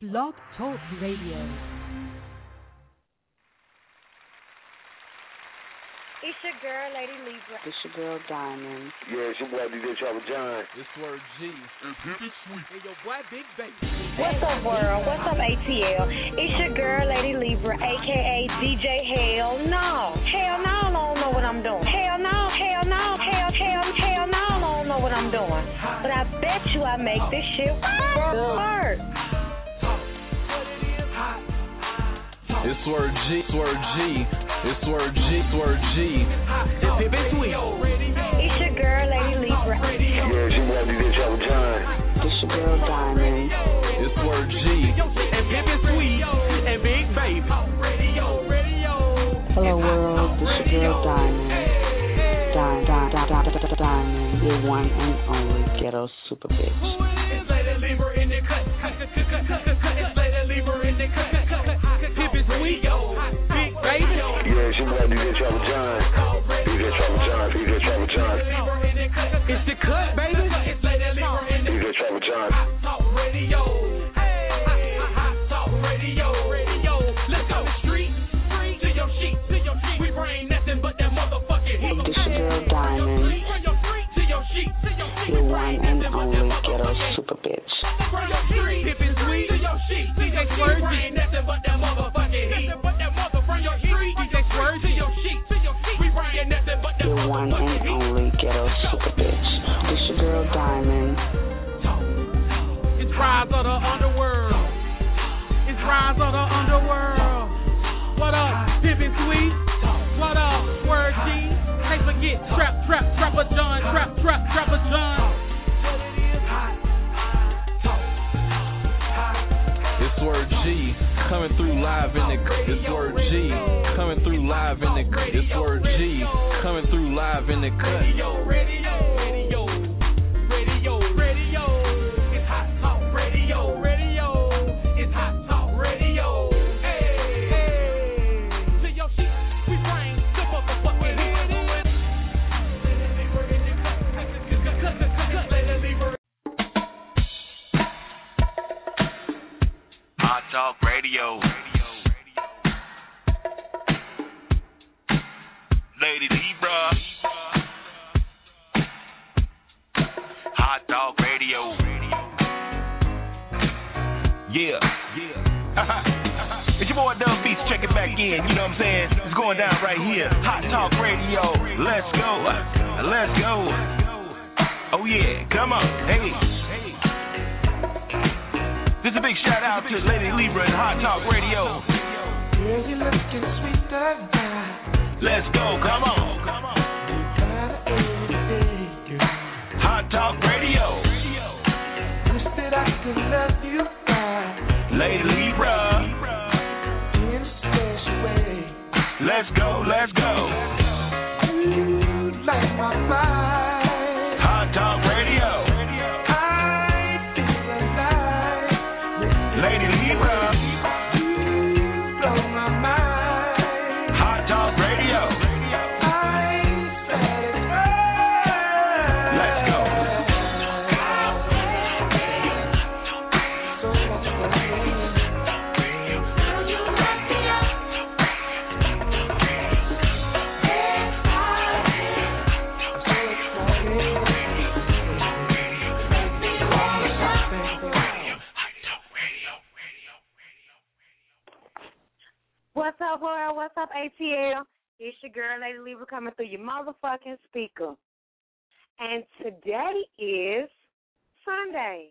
Blog Talk Radio. It's your girl, Lady Libra. It's your girl, Diamond. Yeah, it's your boy, DJ Travel John. It's Word G. And Pimpin' Sweet. And your boy, Big Baby. What's up, world? What's up, ATL? It's your girl, Lady Libra, a.k.a. DJ Hell No. Hell no, I don't know what I'm doing. Hell no, hell no, hell no, I don't know what I'm doing. But I bet you I make this shit work. It's Word G. It's Word G. It's Word G. It's Word G. It's Pimpin' Sweet. It's your girl, Lady Libra. Yeah, it's your boy, DJ Travel John. It's your girl, Diamond. It's Word G. And Pimpin' Sweet. And Big Baby. Hello, world. It's your girl, Diamond. Diamond, your one and only ghetto super bitch. It's Lady Libra in the cut. It's Lady Libra in the cut. Pimpin' Sweet. Big Baby. Yeah, it's your boy, DJ Travel John. DJ Travel John. DJ Travel John. It's the cut, baby. It's Lady Libra in the cut. DJ Travel John. Talk radio. Talk radio. Let's go street. To your sheet. We bring nothing but that motherfucking heat. It's your girl, Diamond. Your one and only ghetto super bitch. From your street, Pimpin' Sweet. To your sheet. DJ Swerve. We bring nothing but that motherfucking heat. From your street, DJ Swerve. To your sheet. We bring nothing but that Your one and only ghetto super bitch. It's your girl, Diamond. It's Rise of the Underworld. It's Rise of the Underworld. What up, Pimpin' Sweet? What up, Word G? Can't forget Trapper John, Trapper John. It's Word G coming through live in the. It's Word G coming through live in the. It's Word G coming through live in the cut. Radio. It's Hot Talk Radio. It's Hot Talk Radio. Hey. To your sheet, we bring the motherfucking heat. Hot Talk Radio. Lady Libra. Hot Talk Radio. Yeah. It's your boy Dub Beats checking back in. You know what I'm saying? It's going down right here. Hot Talk Radio. Let's go. Oh yeah, come on. Hey. This is a big shout out to Lady Libra and Hot Talk Radio. Yeah, you looking sweet tonight. Let's go, come on. Hot Talk Radio. Wish that I could love you right. Lady Libra. In a special way. Let's go. You like my mind. Hot Talk Radio. Lady Libra. You blow my mind. Hot Talk Radio. I'm satisfied. Let's go. What's up, world? What's up, ATL? It's your girl, Lady Libra, coming through your motherfucking speaker. And today is Sunday.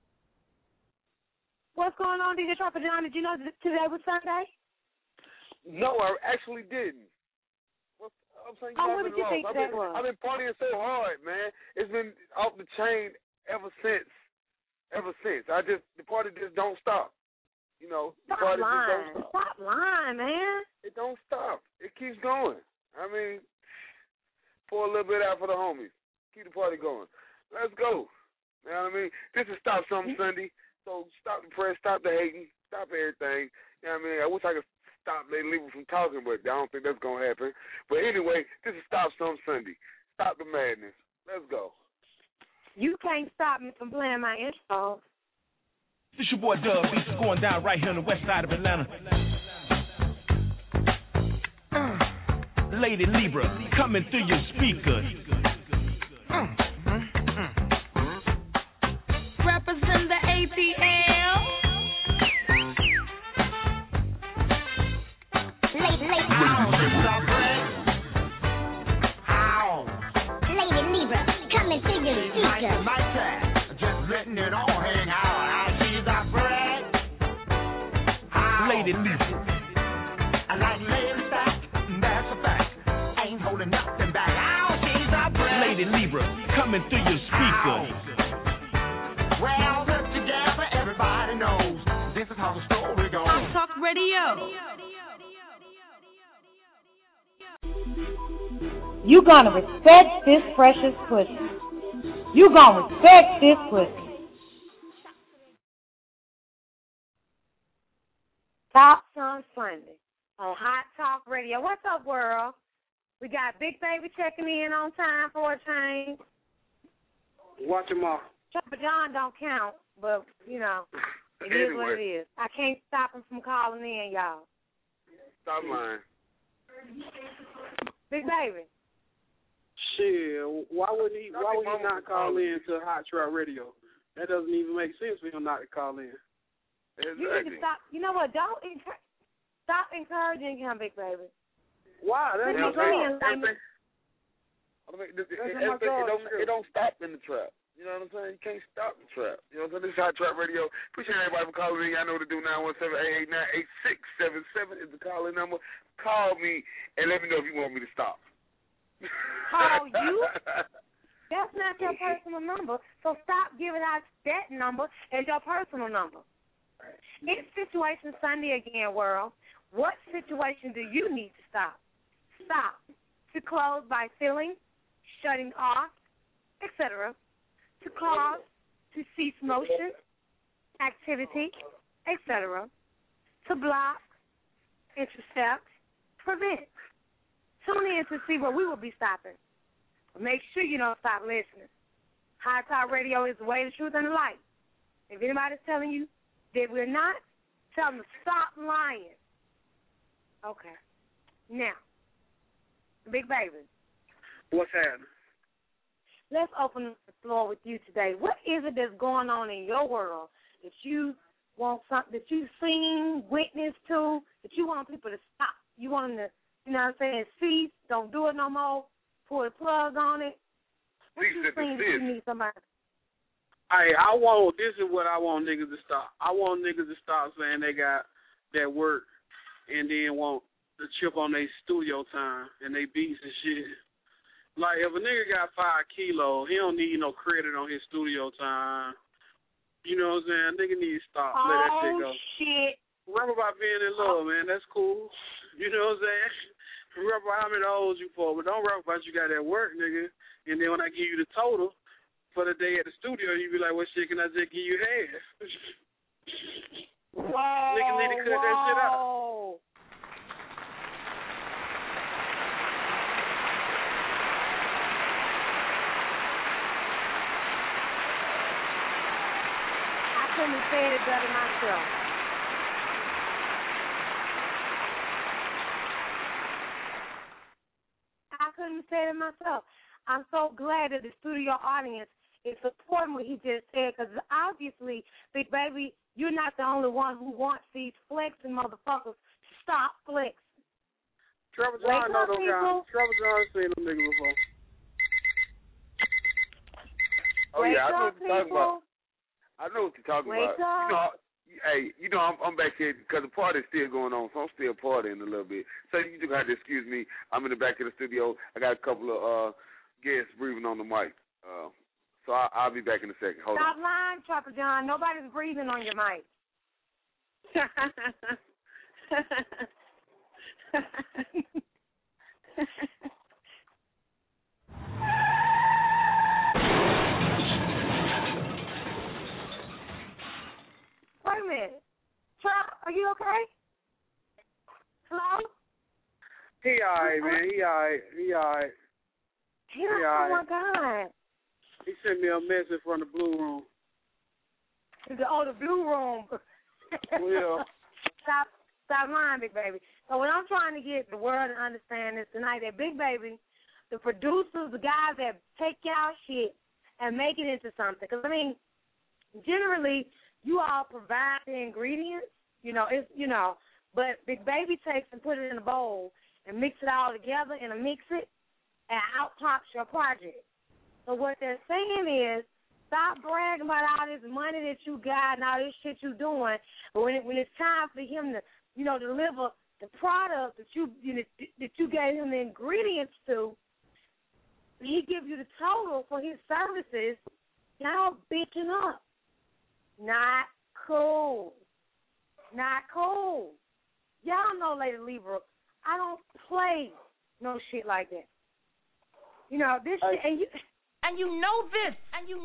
What's going on, DJ Trapper John? Did you know that today was Sunday? No, I actually didn't. I'm saying what did you think that was? I've been partying so hard, man. It's been off the chain ever since. The party just don't stop. You know, the party just don't stop. Stop lying, man. It don't stop. It keeps going. I mean, pour a little bit out for the homies. Keep the party going. Let's go. You know what I mean? This is Stop Something Sunday. So stop the press, stop the hating, stop everything. You know what I mean? I wish I could stop Lady Libra from talking, but I don't think that's going to happen. But anyway, this is Stop Something Sunday. Stop the madness. Let's go. You can't stop me from playing my intro. This your boy Dub Beats going down right here on the west side of Atlanta. Lady Libra coming through your speakers. Represent the ATL. Lady Libra coming through your speakers. Just letting it all hang out. She's a friend. Lady Libra. I like lady back, that's a fact. Ain't holding nothing back. She's a friend. Lady Libra coming through your speakers. Well, put together, everybody knows this is how the story goes. Hot Talk Radio. You gonna respect this precious pussy. You gonna respect this pussy. Top Sun Sunday on Hot Talk Radio. What's up, world? We got Big Baby checking in on time for a change. Watch them off. Chopper John don't count, but, you know, it is what it is. I can't stop him from calling in, y'all. Stop lying. Big Baby. Shit, why would he not call in to Hot Trap Radio? That doesn't even make sense for him not to call in. Exactly. You need to stop. You know what? Stop encouraging him, Big Baby. Why? That's my it God. don't stop in the trap. You know what I'm saying? You can't stop the trap. You know what I'm saying? This is Hot Trap Radio. Appreciate everybody for calling in. I know to do 917-889-8677 is the calling number. Call me and let me know if you want me to stop. Call you? That's not your personal number. So stop giving out that number as your personal number. It's Situation Sunday again, world. What situation do you need to stop? Stop. To close by filling, shutting off, etc. To cause, to cease motion, activity, etc. To block, intercept, prevent. Tune in to see where we will be stopping. Make sure you don't stop listening. Hot Talk Radio is the way, the truth, and the light. If anybody's telling you that we're not, tell them to stop lying. Okay. Now, Big Baby. What's happening? Let's open the floor with you today. What is it that's going on in your world that you want something that you've seen, witnessed to, that you want people to stop? You want them to, you know what I'm saying, cease, don't do it no more, pull the plug on it. What you think that you need somebody? This is what I want niggas to stop. I want niggas to stop saying they got that work and then want the chip on their studio time and they beats and shit. Like, if a nigga got 5 kilos, he don't need no credit on his studio time. You know what I'm saying? Nigga need to stop. Let that shit go. Shit. Rap about being in love, man. That's cool. You know what I'm saying? Rap about how many hoes you for, but don't rap about you got that work, nigga. And then when I give you the total for the day at the studio, you be like, well, shit, can I just give you half? Niggas need to cut that shit out. I couldn't have said it better myself. I couldn't have said it myself. I'm so glad that the studio audience is supporting what he just said, because obviously, Big Baby, you're not the only one who wants these flexing motherfuckers to stop flexing. Trevor John know those guys. Trevor John seen them niggas before. Oh, yeah, I know what you're talking about. I know what you're talking Wake about. Up. I'm back here because the party's still going on, so I'm still partying a little bit. So you just have to excuse me. I'm in the back of the studio. I got a couple of guests breathing on the mic. So I'll be back in a second. Hold on. Stop lying, Trapper John. Nobody's breathing on your mic. Wait a minute. Trap, are you okay? Hello? He all right, man. He all right. Oh, my God. He sent me a message from the Blue Room. The blue room. Yeah. Stop lying, Big Baby. So what I'm trying to get the world to understand is tonight that Big Baby, the producers, the guys that take y'all shit and make it into something. Because, I mean, generally, you all provide the ingredients, but Big Baby takes and put it in a bowl and mix it all together in a mix-it and out-pops your project. So what they're saying is, stop bragging about all this money that you got and all this shit you doing, but when it's time for him to, deliver the product that you gave him the ingredients to, he gives you the total for his services, y'all bitching up. Not cool. Not cool. Y'all know, Lady Libra, I don't play no shit like that. This shit, and you know this,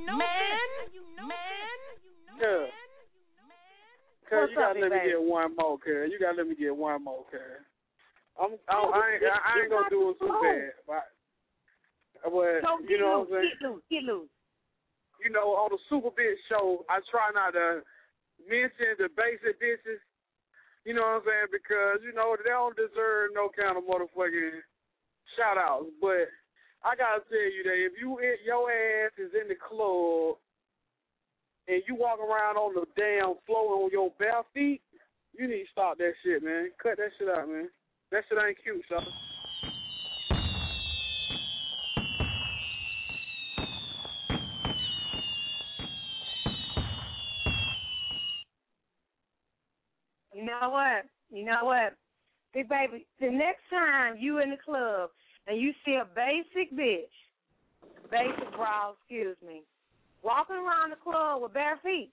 Yeah. Cuz you gotta let me get one more, cuz. You gotta let me get one more, cuz. I ain't gonna do it too bad. But you know what I'm saying? Get loose. On the Super Bitch show, I try not to mention the basic bitches. You know what I'm saying? Because, they don't deserve no kind of motherfucking shout-outs. But I got to tell you that if your ass is in the club and you walk around on the damn floor on your bare feet, you need to stop that shit, man. Cut that shit out, man. That shit ain't cute, son. You know what? Big Baby, the next time you in the club and you see a basic bra, walking around the club with bare feet,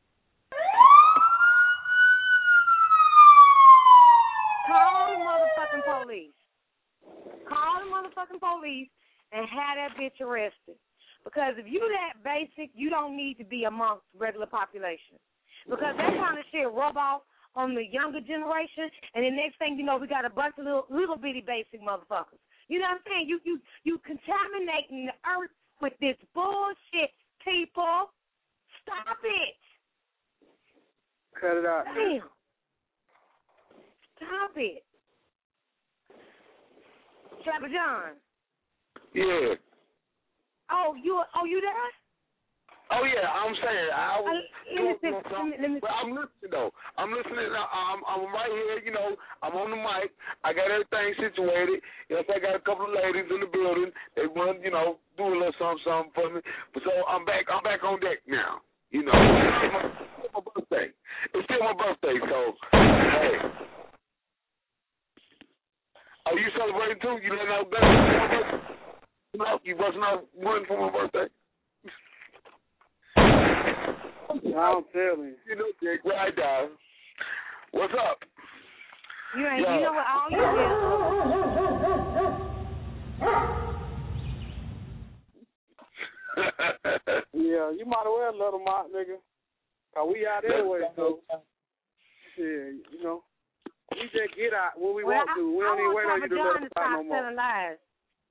call the motherfucking police. Call the motherfucking police and have that bitch arrested. Because if you that basic, you don't need to be amongst regular population. Because that kind of shit rub off on the younger generation, and the next thing you know, we got a bunch of little bitty basic motherfuckers. You know what I'm saying? You contaminating the earth with this bullshit, people. Stop it. Cut it out. Damn. Stop it. Trapper John. Yeah. Oh, you there? Oh yeah, I'm saying But I'm listening though. I'm listening. I'm right here. I'm on the mic. I got everything situated. Yes, I got a couple of ladies in the building. They want do a little something for me. But so I'm back on deck now. It's still my birthday. It's still my birthday. So hey. Oh, you celebrating too? You letting out guns? You busting out one for my birthday? I'm telling you. Jake, right down. What's up? You know what all you Yeah, you might as well let them out, nigga. Cause we out anyway, so. Yeah, we just get out when we want to. We don't even wait on you to let us out no more. Lies.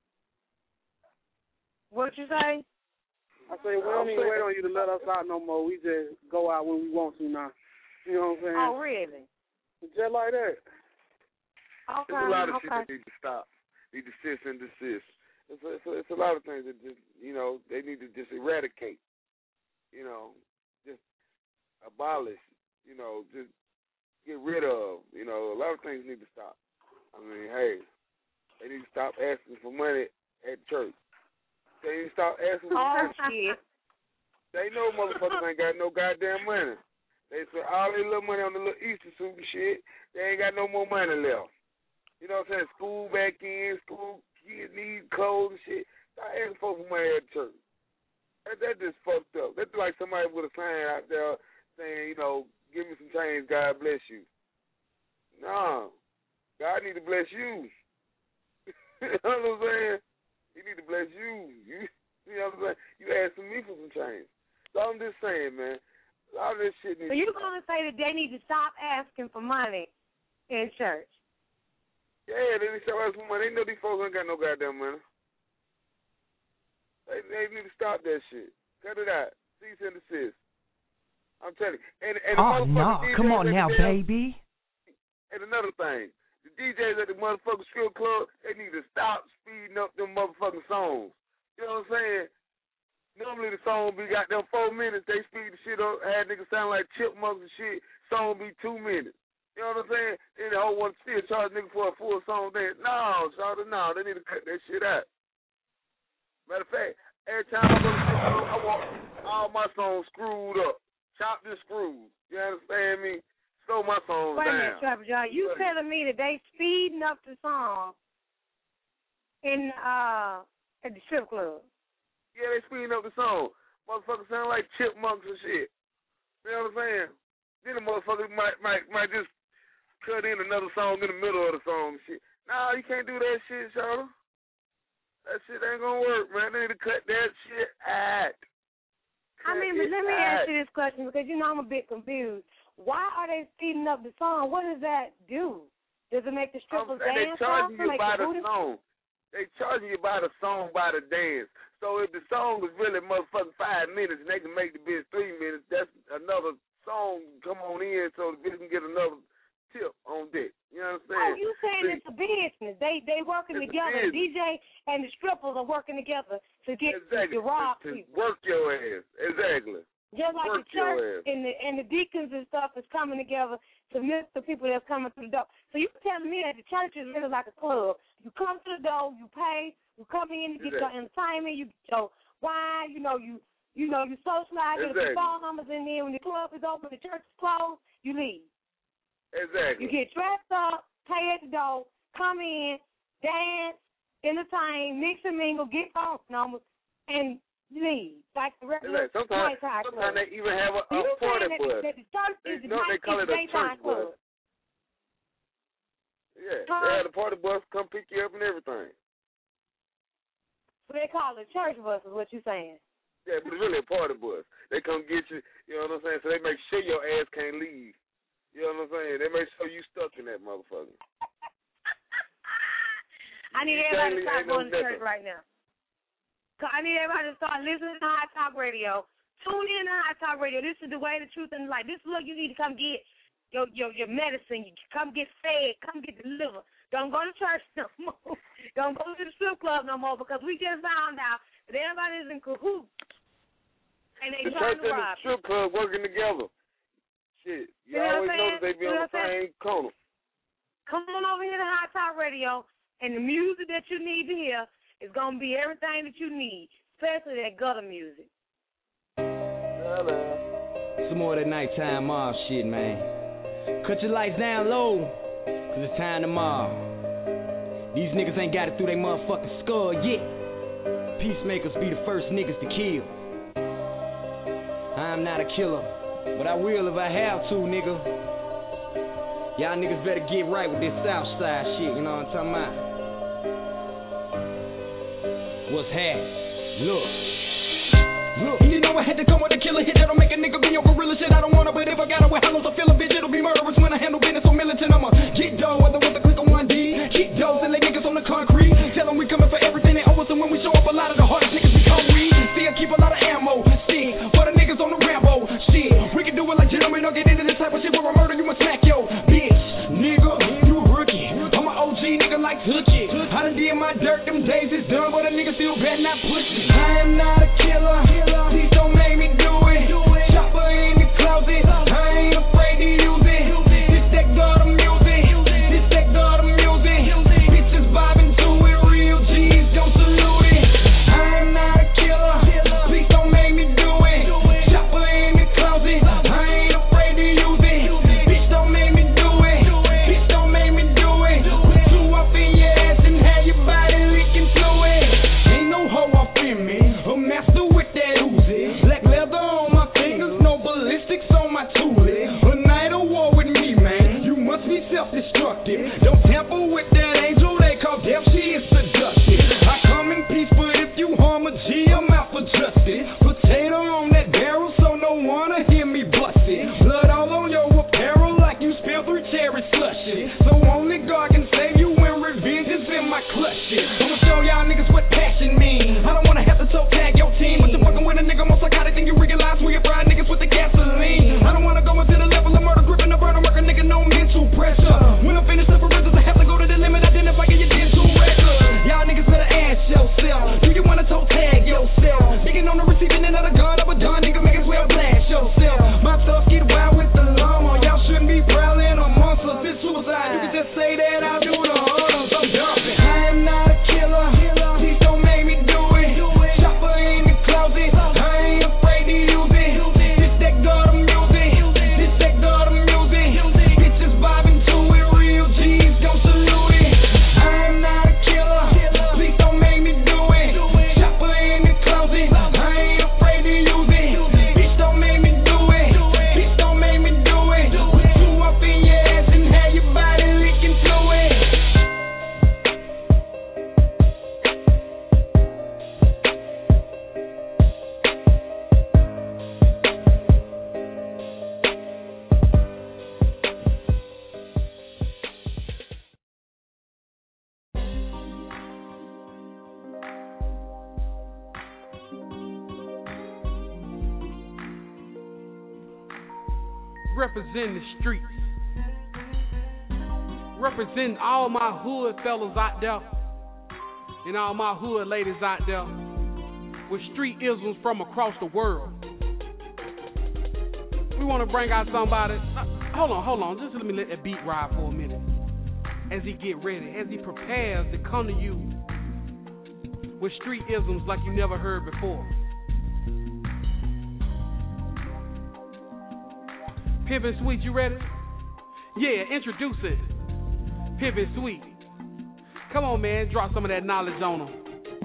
What you say? I say, we don't even wait on you to let us out no more. We just go out when we want to now. You know what I'm saying? Oh, really? Just like that. Okay. There's a lot of shit that need to stop. Need to cease and desist. It's a lot of things that just, they need to just eradicate. Just abolish. Just get rid of. A lot of things need to stop. I mean, hey, they need to stop asking for money at church. They need to stop asking for shit. They know motherfuckers ain't got no goddamn money. They spend all their little money on the little Easter suit and shit. They ain't got no more money left. You know what I'm saying? School back in, school kids need clothes and shit. Stop asking for money at church. That just fucked up. That's like somebody with a sign out there saying, give me some change, God bless you. No. God need to bless you. You know what I'm saying? He need to bless you. You know what I'm saying? You asking me for some change. So I'm just saying, man. All this shit needs So you're going to say that they need to stop asking for money in church? Yeah, they need to stop asking for money. They know these folks ain't got no goddamn money. They need to stop that shit. Cut it out. Cease and desist. I'm telling you. And oh no, come on now, baby. And another thing, the DJs at the motherfucking strip club, they need to stop speeding up them motherfucking songs. You know what I'm saying? Normally the song be got them 4 minutes, they speed the shit up, had niggas sound like chipmunks and shit, song be 2 minutes. You know what I'm saying? Then the whole one still charge niggas for a full song dance. No, Shawty, no, they need to cut that shit out. Matter of fact, every time I go to the strip club, I want all my songs screwed up. Chopped and screwed. You understand me? Slow my songs down. Wait a minute, Trapper John. You telling me that they speeding up the song in at the strip club? Yeah, they speeding up the song. Motherfuckers sound like chipmunks and shit. You know what I'm saying? Then the motherfuckers might just cut in another song in the middle of the song and shit. Nah, you can't do that shit, Shawty. That shit ain't gonna work, man. They need to cut that shit out. I mean, but let me ask you this question because, you know, I'm a bit confused. Why are they speeding up the song? What does that do? Does it make the strippers dance? They charging you by the song. They charging you by the song, by the dance. So if the song is really motherfucking 5 minutes and they can make the bitch 3 minutes, that's another song come on in so the bitch can get another tip on deck. You know what I'm saying? Oh, you saying it's a business. They working together. The DJ and the strippers are working together to get to rob people. Work your ass. Exactly. Just like work the church and the deacons and stuff is coming together to miss the people that's coming through the door. So you telling me that the church is really like a club. You come to the door, you pay, you come in to get your entertainment, you get your wine, you socialize, get your phone numbers in there. When the club is open, the church is closed, you leave. Exactly. You get dressed up, pay at the door, come in, dance, entertain, mix and mingle, get phone numbers, and leave. Like the regular sometimes they even have a party bus. The church is the they call it a church bus. Yeah, they had a party bus come pick you up and everything. So they call it church bus is what you're saying. Yeah, but it's really a party bus. They come get you, you know what I'm saying? So they make sure your ass can't leave. You know what I'm saying? They make sure you stuck in that motherfucker. I need everybody to start going to church right now. I need everybody to start listening to Hot Talk Radio. Tune in to Hot Talk Radio. This is the way, the truth, and the light. This is what you need to come get your medicine. You come get fed. Come get delivered. Don't go to church no more. Don't go to the strip club no more because we just found out that everybody is in cahoots. And they trying to rob. The church and the strip club working together. Shit, you always know that they be on the same corner. Come on over here to Hot Talk Radio, and the music that you need to hear is going to be everything that you need, especially that gutter music. Some more of that nighttime mob shit, man. Cut your lights down low, because it's time to mob. These niggas ain't got it through they motherfucking skull yet. Peacemakers be the first niggas to kill. I'm not a killer, but I will if I have to, nigga. Y'all niggas better get right with this Southside shit, you know what I'm talking about? What's happening? Look. You know I had to come with a killer hit that'll make a nigga be on gorilla shit. I don't wanna, but if I got it with hollows, I feel a bitch, it'll be murderous when I handle business so militant. I'ma get dough, whether with a click on 1D. Keep those and lay niggas on the concrete. Tell them we coming for everything they owe us, and when we show up, a lot of the hardest niggas become weak. See, I keep a lot of ammo, stick for the niggas on the Rambo. Shit, we can do it like gentlemen, don't get into this type of shit. For a murder, you must smack yo bitch, nigga. You a rookie, I'm an OG nigga like Hoochie. I done did my dirt, them days is done, but a nigga still better not push me. I am not a killer. Please don't make me do it. Chopper in the closet. I ain't afraid to use it. This that gutter music. This that gutter music. Bitches vibing to it. Real G's don't salute it. I am not a killer. Please don't make me do it. Chopper in the closet. I ain't afraid to use it. Bitch don't make me do it. Bitch don't make me do it. Put two up in your ass and have your body licking fluid. Ain't no hoe up in me. A master with that representing the streets. Representing all my hood fellas out there and all my hood ladies out there with street isms from across the world. We want to bring out somebody. Hold on. Just let that beat ride for a minute. As he get ready, as he prepares to come to you with street isms like you never heard before. Pimpin' Sweet, you ready? Yeah, introduce it. Pimpin' Sweet. Come on, man, drop some of that knowledge on them.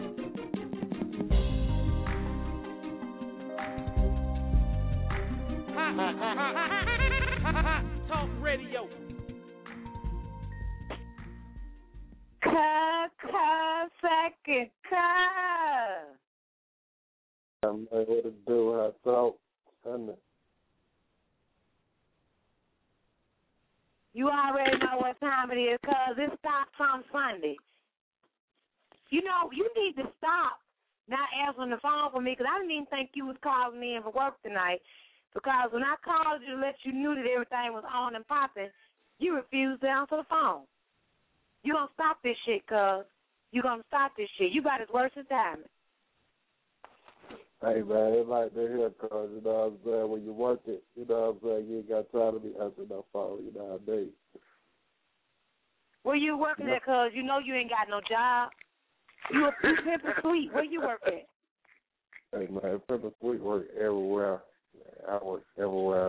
Talk radio. Second. What to do? I thought. You already know what time it is, cuz it stops on Sunday. You know, you need to stop not answering the phone for me, because I didn't even think you was calling me in for work tonight. Because when I called you to let you know that everything was on and popping, you refused to answer the phone. You gonna stop this shit, cuz. You gonna stop this shit. You got his worst timing. Hey, man, it's like they're here, cuz, you know what I'm saying? When you work it, you know what I'm saying? You ain't got time to be answering that phone, you know what I mean? Where you working at, cuz? You know you ain't got no job. You Pimpin' Sweet. Where you work at? Hey, man, Pimpin' Sweet work everywhere. I work everywhere.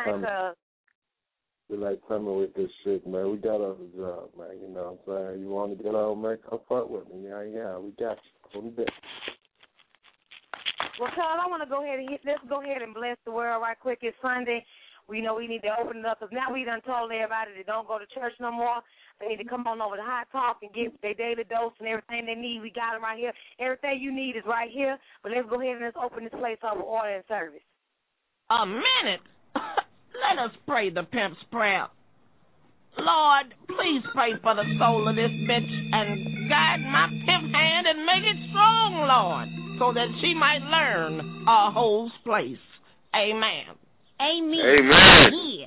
We like coming with this shit, man. We got us a job, man. You know what I'm saying? You want to get on, man, come fuck with me. Yeah, we got you on the deck. Well, cuz, I want to go ahead and let's go ahead and bless the world right quick. It's Sunday. We know we need to open it up, because now we done told everybody that don't go to church no more. They need to come on over to Hot Talk and get their daily dose and everything they need. We got it right here. Everything you need is right here. But let's go ahead and let's open this place up with order and service. A minute? Let us pray the pimp's prayer. Lord, please pray for the soul of this bitch and guide my pimp hand and make it strong, Lord, so that she might learn a hole's place. Amen. Amen. Amen. Yeah.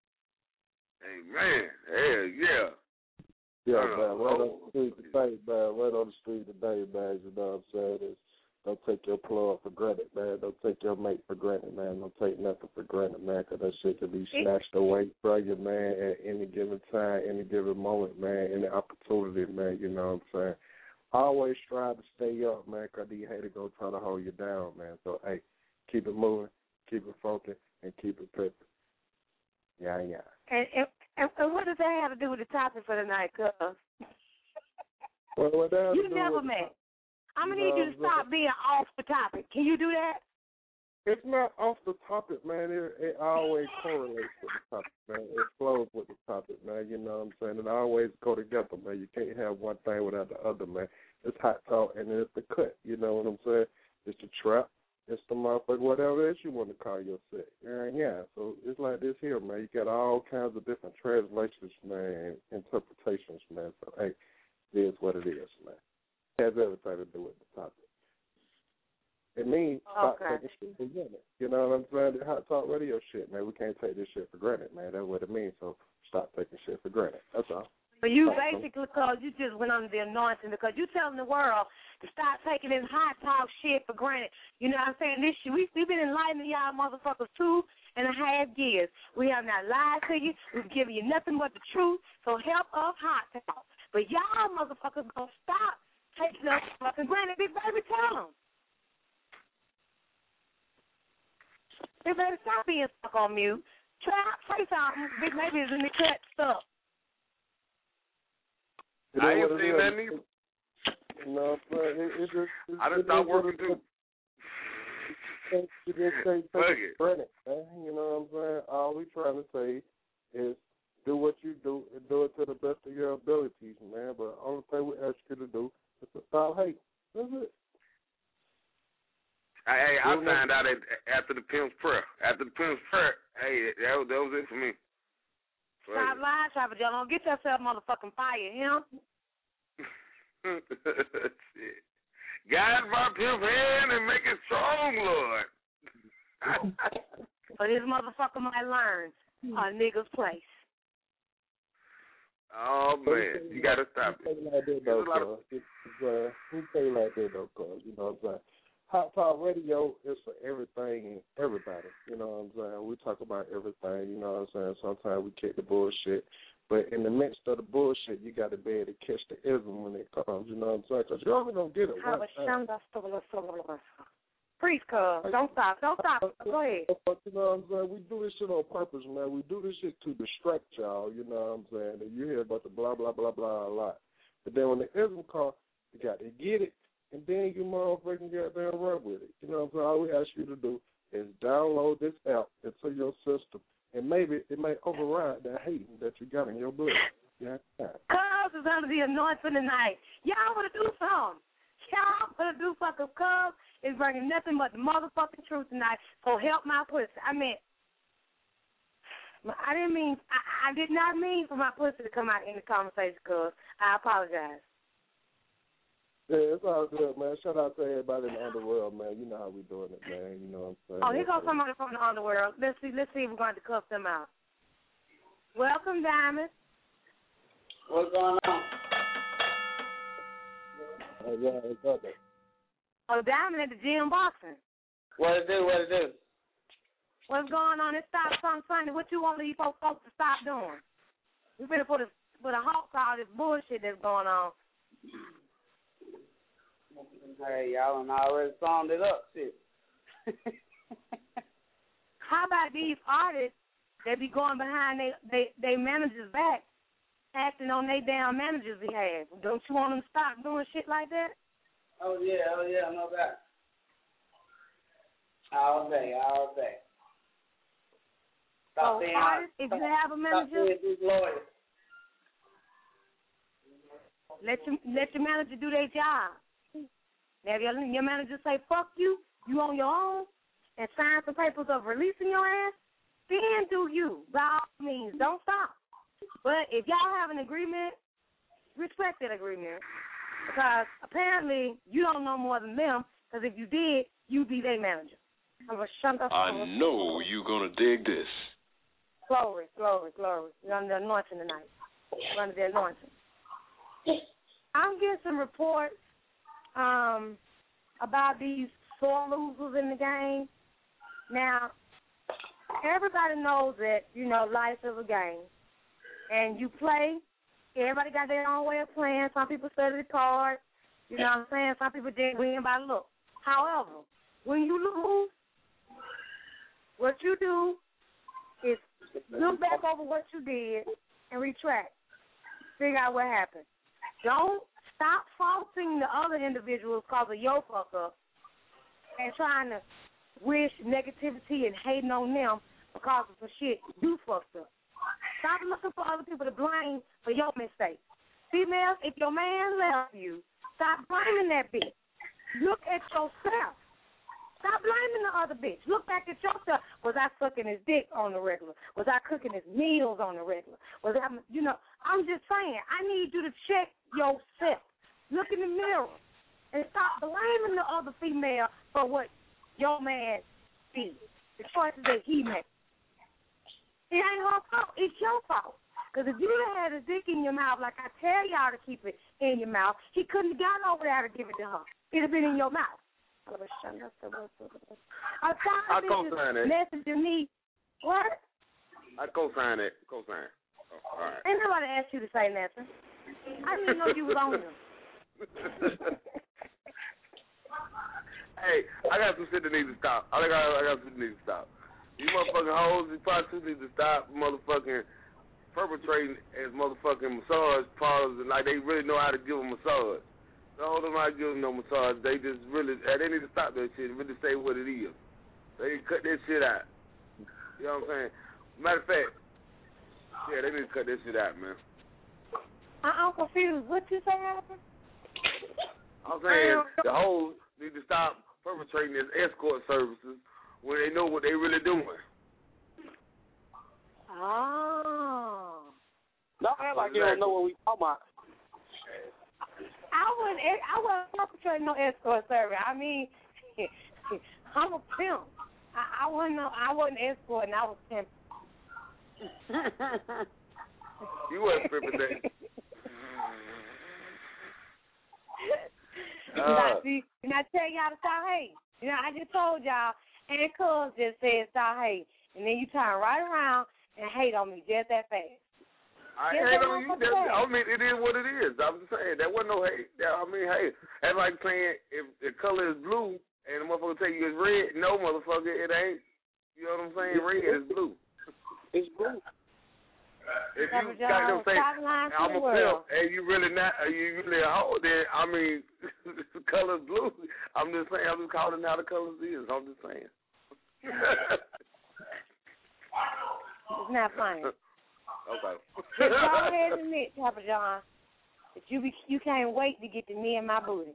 Amen. Hell yeah. Yeah, man, right on the street today, man. Right on the street today, man. You know what I'm saying? Don't take your plug for granted, man. Don't take your mate for granted, man. Don't take nothing for granted, man, because that shit can be snatched away from you, man, at any given time, any given moment, man, any opportunity, man. You know what I'm saying? Always strive to stay up, man, because these haters going to try to hold you down, man. So, hey, keep it moving, keep it focused, and keep it pimping. Yeah. And what does that have to do with the topic for tonight, cuz? Well, what that you never met. I'm going to need you to stop being off the topic. Can you do that? It's not off the topic, man. It always correlates with the topic, man. It flows with the topic, man. You know what I'm saying? It always go together, man. You can't have one thing without the other, man. It's Hot Talk, and then it's the cut. You know what I'm saying? It's the trap. It's the motherfucker, whatever else you want to call yourself. Yeah. So it's like this here, man. You got all kinds of different translations, man, and interpretations, man. So, hey, it is what it is, man. It has everything to do with the topic. It means stop taking shit for granted. You know what I'm saying? The Hot Talk radio shit, man. We can't take this shit for granted, man. That's what it means. So stop taking shit for granted. That's all. But you basically, cause you just went under the anointing, because you telling the world to stop taking this Hot Talk shit for granted. You know what I'm saying? This shit, we've been enlightening y'all motherfuckers 2.5 years. We have not lied to you. We've given you nothing but the truth. So help us Hot Talk. But y'all motherfuckers gonna stop taking us fucking granted. Big baby, tell them. Big baby, stop being stuck on mute. Try to say something. Big baby is in the cut stuff. I ain't seen that neither. No, but it's just... I done stopped working too. You just can't take it for granted, man. You know what I'm saying? All we trying to say is do what you do and do it to the best of your abilities, man. But the only thing we ask you to do is to stop hating. That's it. Hey, I found out after the Pimp's prayer. After the Pimp's prayer, hey, that was it for me. Stop lying, Trapper Joe. Don't get yourself motherfucking fired, him. Shit. Guide my pimp hand and make it strong, Lord. But this motherfucker might learn. a nigga's place. Oh man, you gotta stop it. Who say like that though, cuz? You know what I'm saying? Hot Talk Radio is for everything and everybody. You know what I'm saying? We talk about everything. You know what I'm saying? Sometimes we kick the bullshit, but in the midst of the bullshit, you got to be able to catch the ism when it comes. You know what I'm saying? Because you always don't get it. Please, cuz. Don't stop. Don't stop. Go ahead. You know what I'm saying? We do this shit on purpose, man. We do this shit to distract y'all. You know what I'm saying? And you hear about the blah, blah, blah, blah a lot. But then when the ism comes, you got to get it, and then you motherfucking goddamn run with it. You know what I'm saying? All we ask you to do is download this app into your system, and maybe it may override that hating that you got in your blood. Yeah. Cuz is under the anointing tonight. Y'all want to do something. Y'all want to do something. Cuz is bringing nothing but the motherfucking truth tonight. So help my pussy. I did not mean for my pussy to come out in the conversation, cuz. I apologize. Yeah, it's all good, man. Shout out to everybody in the underworld, man. You know how we doing it, man. You know what I'm saying? Oh, here goes somebody from the underworld. Let's see if we're going to cuff them out. Welcome, Diamond. What's going on? Yeah, it's up there. Oh, Diamond at the gym boxing. What it do? What's going on? It's Stop Something Sunday. What you want these folks to stop doing? We better put a halt to all this bullshit that's going on. Hey, y'all done already summed it up, shit. How about these artists that be going behind they managers' back, acting on their damn managers' behalf? Don't you want them to stop doing shit like that? Oh yeah, no doubt. All day. Stop saying artists, if you have a manager, let your manager do their job. Now, if your manager say, fuck you on your own, and sign some papers of releasing your ass, then do you. By all means, don't stop. But if y'all have an agreement, respect that agreement. Because apparently you don't know more than them, because if you did, you'd be their manager. I know you're going to dig this. Glory. You're under the anointing tonight. You're under the anointing. I'm getting some reports about these sore losers in the game. Now, everybody knows that, life is a game. And you play. Everybody got their own way of playing. Some people study the cards. You know what I'm saying? Some people didn't win by look. However, when you lose, what you do is look back over what you did and retract. Figure out what happened. Don't stop faulting the other individuals because of your fuck up and trying to wish negativity and hating on them because of some shit you fucked up. Stop looking for other people to blame for your mistakes. Females, if your man left you, stop blaming that bitch. Look at yourself. Stop blaming the other bitch. Look back at yourself. Was I sucking his dick on the regular? Was I cooking his meals on the regular? Was I, I'm just saying, I need you to check yourself. Look in the mirror and stop blaming the other female for what your man did, the choices that he made. It ain't her fault. It's your fault. Because if you had a dick in your mouth, like I tell y'all to keep it in your mouth, he couldn't have gotten over there to give it to her. It would have been in your mouth. I co-sign it. Messaging me. What? I co-sign it. Oh, all right. Ain't nobody asked you to say nothing. I didn't know you was on them. Hey, I got some shit that needs to stop. I got some shit that needs to stop. You motherfucking hoes, these prostitutes need to stop motherfucking perpetrating as motherfucking massage parlors and like they really know how to give a massage. Don't know how to give them no massage. They just really, they need to stop that shit and really say what it is. They need to cut that shit out. You know what I'm saying? Matter of fact, yeah, they need to cut that shit out, man. I'm confused. What you say happened? I'm saying the hoes need to stop perpetrating as escort services when they know what they really doing. Oh. Don't act like you don't know what we talking about. I wasn't perpetrating no escort service. I mean, I'm a pimp. I wasn't escorting. I was pimping. You wasn't stripping that. See, and I tell y'all to stop hating. You know, I just told y'all, and Cuz just said stop hating. And then you turn right around and hate on me just that fast. I hate on you. I mean, it is what it is. I'm just saying, that wasn't no hate. I mean, hey, that's like saying if the color is blue and the motherfucker tell you it's red, no, motherfucker, it ain't. You know what I'm saying? Red is blue. It's blue. If you got them saying, I'm a pimp, and you really not, you really a hoe, then, I mean, the color's blue. I'm just saying, I'm just calling how the colors is. I'm just saying. It's not funny. Okay. Just go ahead and admit, Papa John, that you can't wait to get to me and my booty.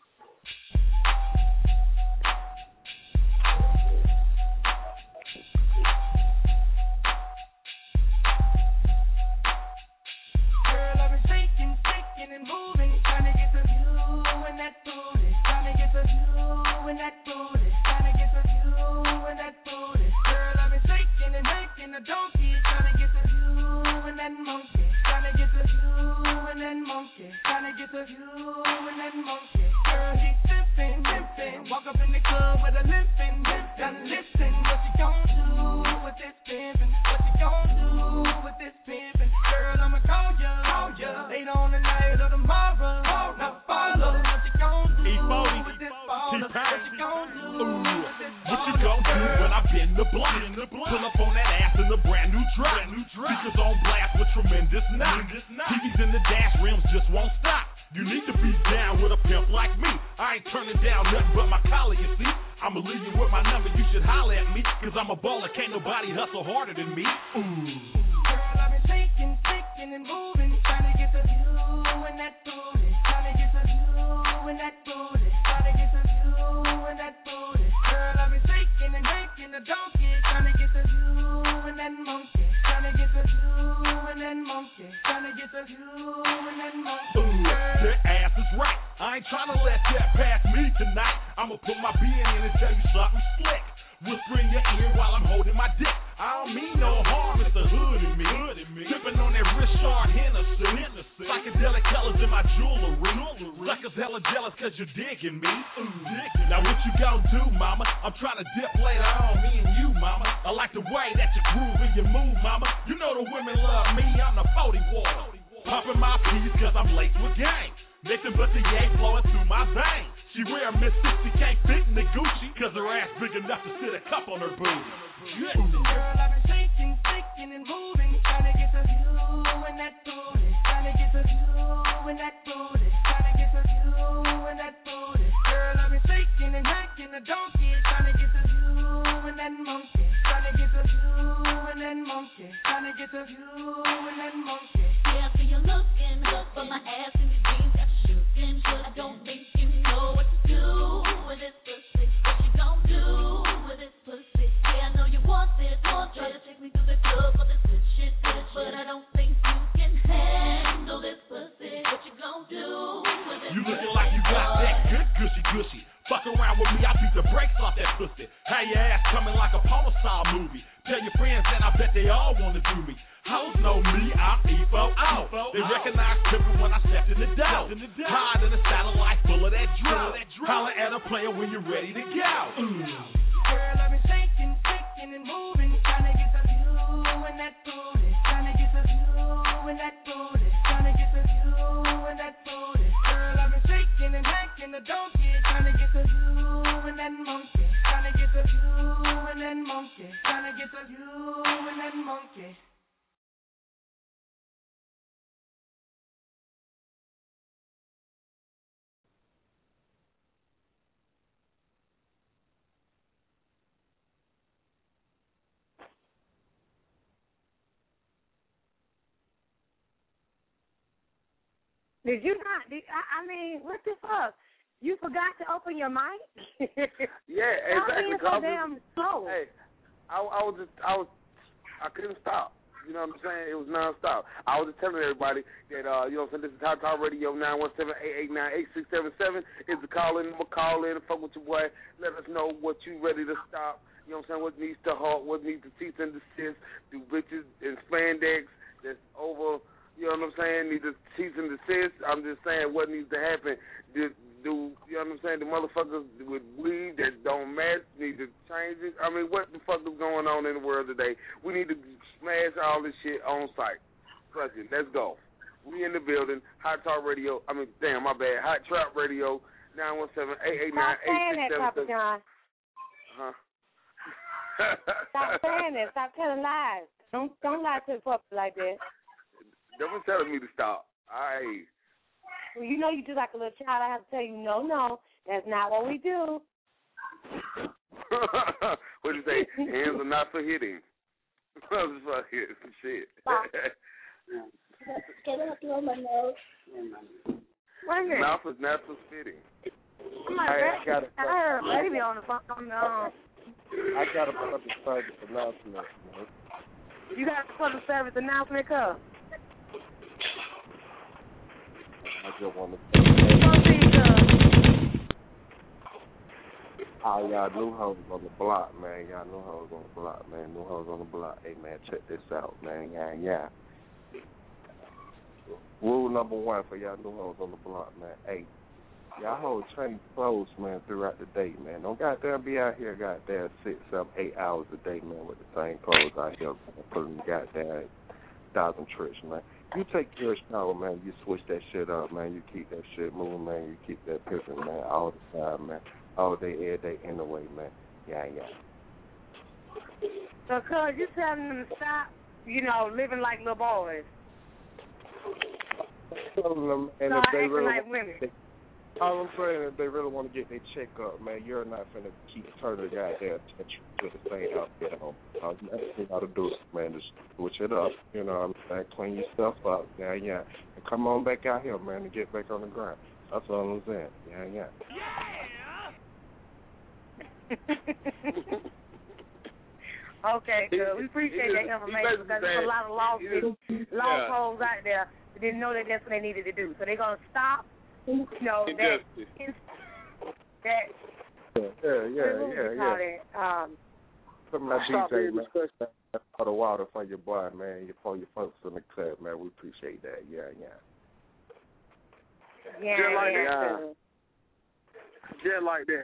And moving, trying to get to you and that booty, trying to get to you and that booty, trying to get to you and that booty. Girl, I've been shaking and making a donkey, trying to get to you and that monkey, trying to get to you and that monkey, trying to get to you and that monkey. Girl, he's pimping, pimping, walk up in the club with a limping, limping. Listen, what you gon' do with this pimping? What you gon' do with this pimping? Girl, I'ma call ya later on the night or tomorrow. Now follow what you gon' do with this baller. What you gon' do with this baller? What you gon' do when I bend the block? Pull up on that ass in a brand new drop. Speakers on blast with tremendous knock. TVs in the dash, rims just won't stop. You need to be down with a pimp like me. I ain't turning down nothing but my collar, you see. I'ma leave you with my number, you should holler at me. Cause I'm a baller, can't nobody hustle harder than me. Girl, I've been shaking, shaking and moving, trying to get to you and that booty, trying to get to you and that booty, trying to get to you and that booty. Girl, I've been shaking and making a donkey, trying to get to you and that monkey, trying to get to you and that monkey, trying to get to you and that monkey. That ass is right. I ain't trying to let that pass me tonight. I'ma put my being in and tell you something slick. Whisper in your ear while I'm holding my dick. I don't mean no harm, it's the hood in me. Sipping on that Richard Hennessy. Psychedelic colors in my jewelry. Suckers hella jealous cause you're digging me. Now what you gon' do, mama? I'm trying to dip later on, me and you, mama. I like the way that you groove and you move, mama. You know the women love me, I'm the 40 water. Popping my peas cause I'm laced with gang. Nothing but the yay flowing through my veins. She wear a Miss 60, can't fit in the Gucci cause her ass big enough to sit a cup on her booty. Girl, I've been shaking, shaking and moving, trying to get to you and that booty, trying to get to you and that booty, trying to get to you and that booty. Girl, I've been shaking and hacking a donkey, trying to get to you and that monkey, trying to get to you and that monkey, trying to get to you and that monkey. Yeah, I see you looking up for my ass in your jeans, got you shooting. I don't think you know what to do with this pussy. What you gon' do with this pussy? Yeah, I know you want this. Try to take me to the club for this good shit, but I don't think you can handle this pussy. What you gon' do with this? You looking like you got that good gushy. Fuck around with me, I beat the brakes off that pussy. Have your ass coming like a porno-style movie. Tell your friends and I bet they all wanna do me. Hoes know me, I'm E-4-O. They recognize pimpin' when I step in the door. Hide in a satellite full of that drill. Holler at a player when you're ready to go. Girl, I've been shaking, shaking and moving, trying to get to you and that booty, trying to get to you and that booty, trying to get to you and that booty. Girl, I've been shaking and hacking a donkey, trying to get to you and that monkey, trying to get to you and that monkey, trying to get to you and that monkey. Did you not? I mean, what the fuck? You forgot to open your mic? Yeah, exactly. So damn slow. Hey, I couldn't stop. You know what I'm saying? It was nonstop. I was just telling everybody that, you know what I'm saying, this is Hot Talk Radio, 917-889-8677. It's the call in. I'm going to call in and fuck with your boy. Let us know what you ready to stop. You know what I'm saying? What needs to halt? What needs to cease and desist? Do bitches in spandex that's over, you know what I'm saying, need to cease and desist? I'm just saying what needs to happen. Do you know what I'm saying? The motherfuckers with weed that don't match need to change it. I mean, what the fuck is going on in the world today? We need to smash all this shit on site. Fuck it, let's go. We in the building. Hot Talk Radio. I mean, damn, my bad. Hot Trap Radio. 917-889-8677. Stop saying that, Papa John. Huh? Stop saying that. Stop telling lies. Don't lie to the public like that. Don't be telling me to stop. All right. Well, you know you do like a little child. I have to tell you, no, that's not what we do. What do you say? Hands are not for hitting. Fuck it. Shit. Can I do on my nose? Wait a minute. Mouth is not for spitting. I heard a baby on the phone. I got a public service announcement. Man. You got a public service announcement, cuz? I just want to say, y'all new hoes on the block, man. Y'all new hoes on the block, man. New hoes on the block. Hey, man, check this out, man. Yeah. Rule number 1 for y'all new hoes on the block, man. Hey, y'all hoes change clothes, man, throughout the day, man. Don't goddamn be out here goddamn 6, 7, 8 hours a day, man, with the same clothes out here, putting goddamn 1,000 tricks, man. You take your shower, man. You switch that shit up, man. You keep that shit moving, man. You keep that pimping, man, all the time, man. All day, every day, anyway, man. Yeah. So, cuz, you telling them to stop, living like little boys. And if they acting really like women. All I'm saying is they really want to get their check up, man. You're not finna keep turning the goddamn attention to the same outfit home. That's what you gotta do, man. Just switch it up. You know what I'm saying? Clean your stuff up. Yeah. And come on back out here, man, and get back on the grind. That's all I'm saying. Yeah. Okay, good. We appreciate that information because there's a lot of lost holes out there that didn't know that that's what they needed to do. So they're going to stop, Yeah. Some of that DJ, man. For the water for your boy, man. For your folks in the club, man. We appreciate that. Yeah. Just like that.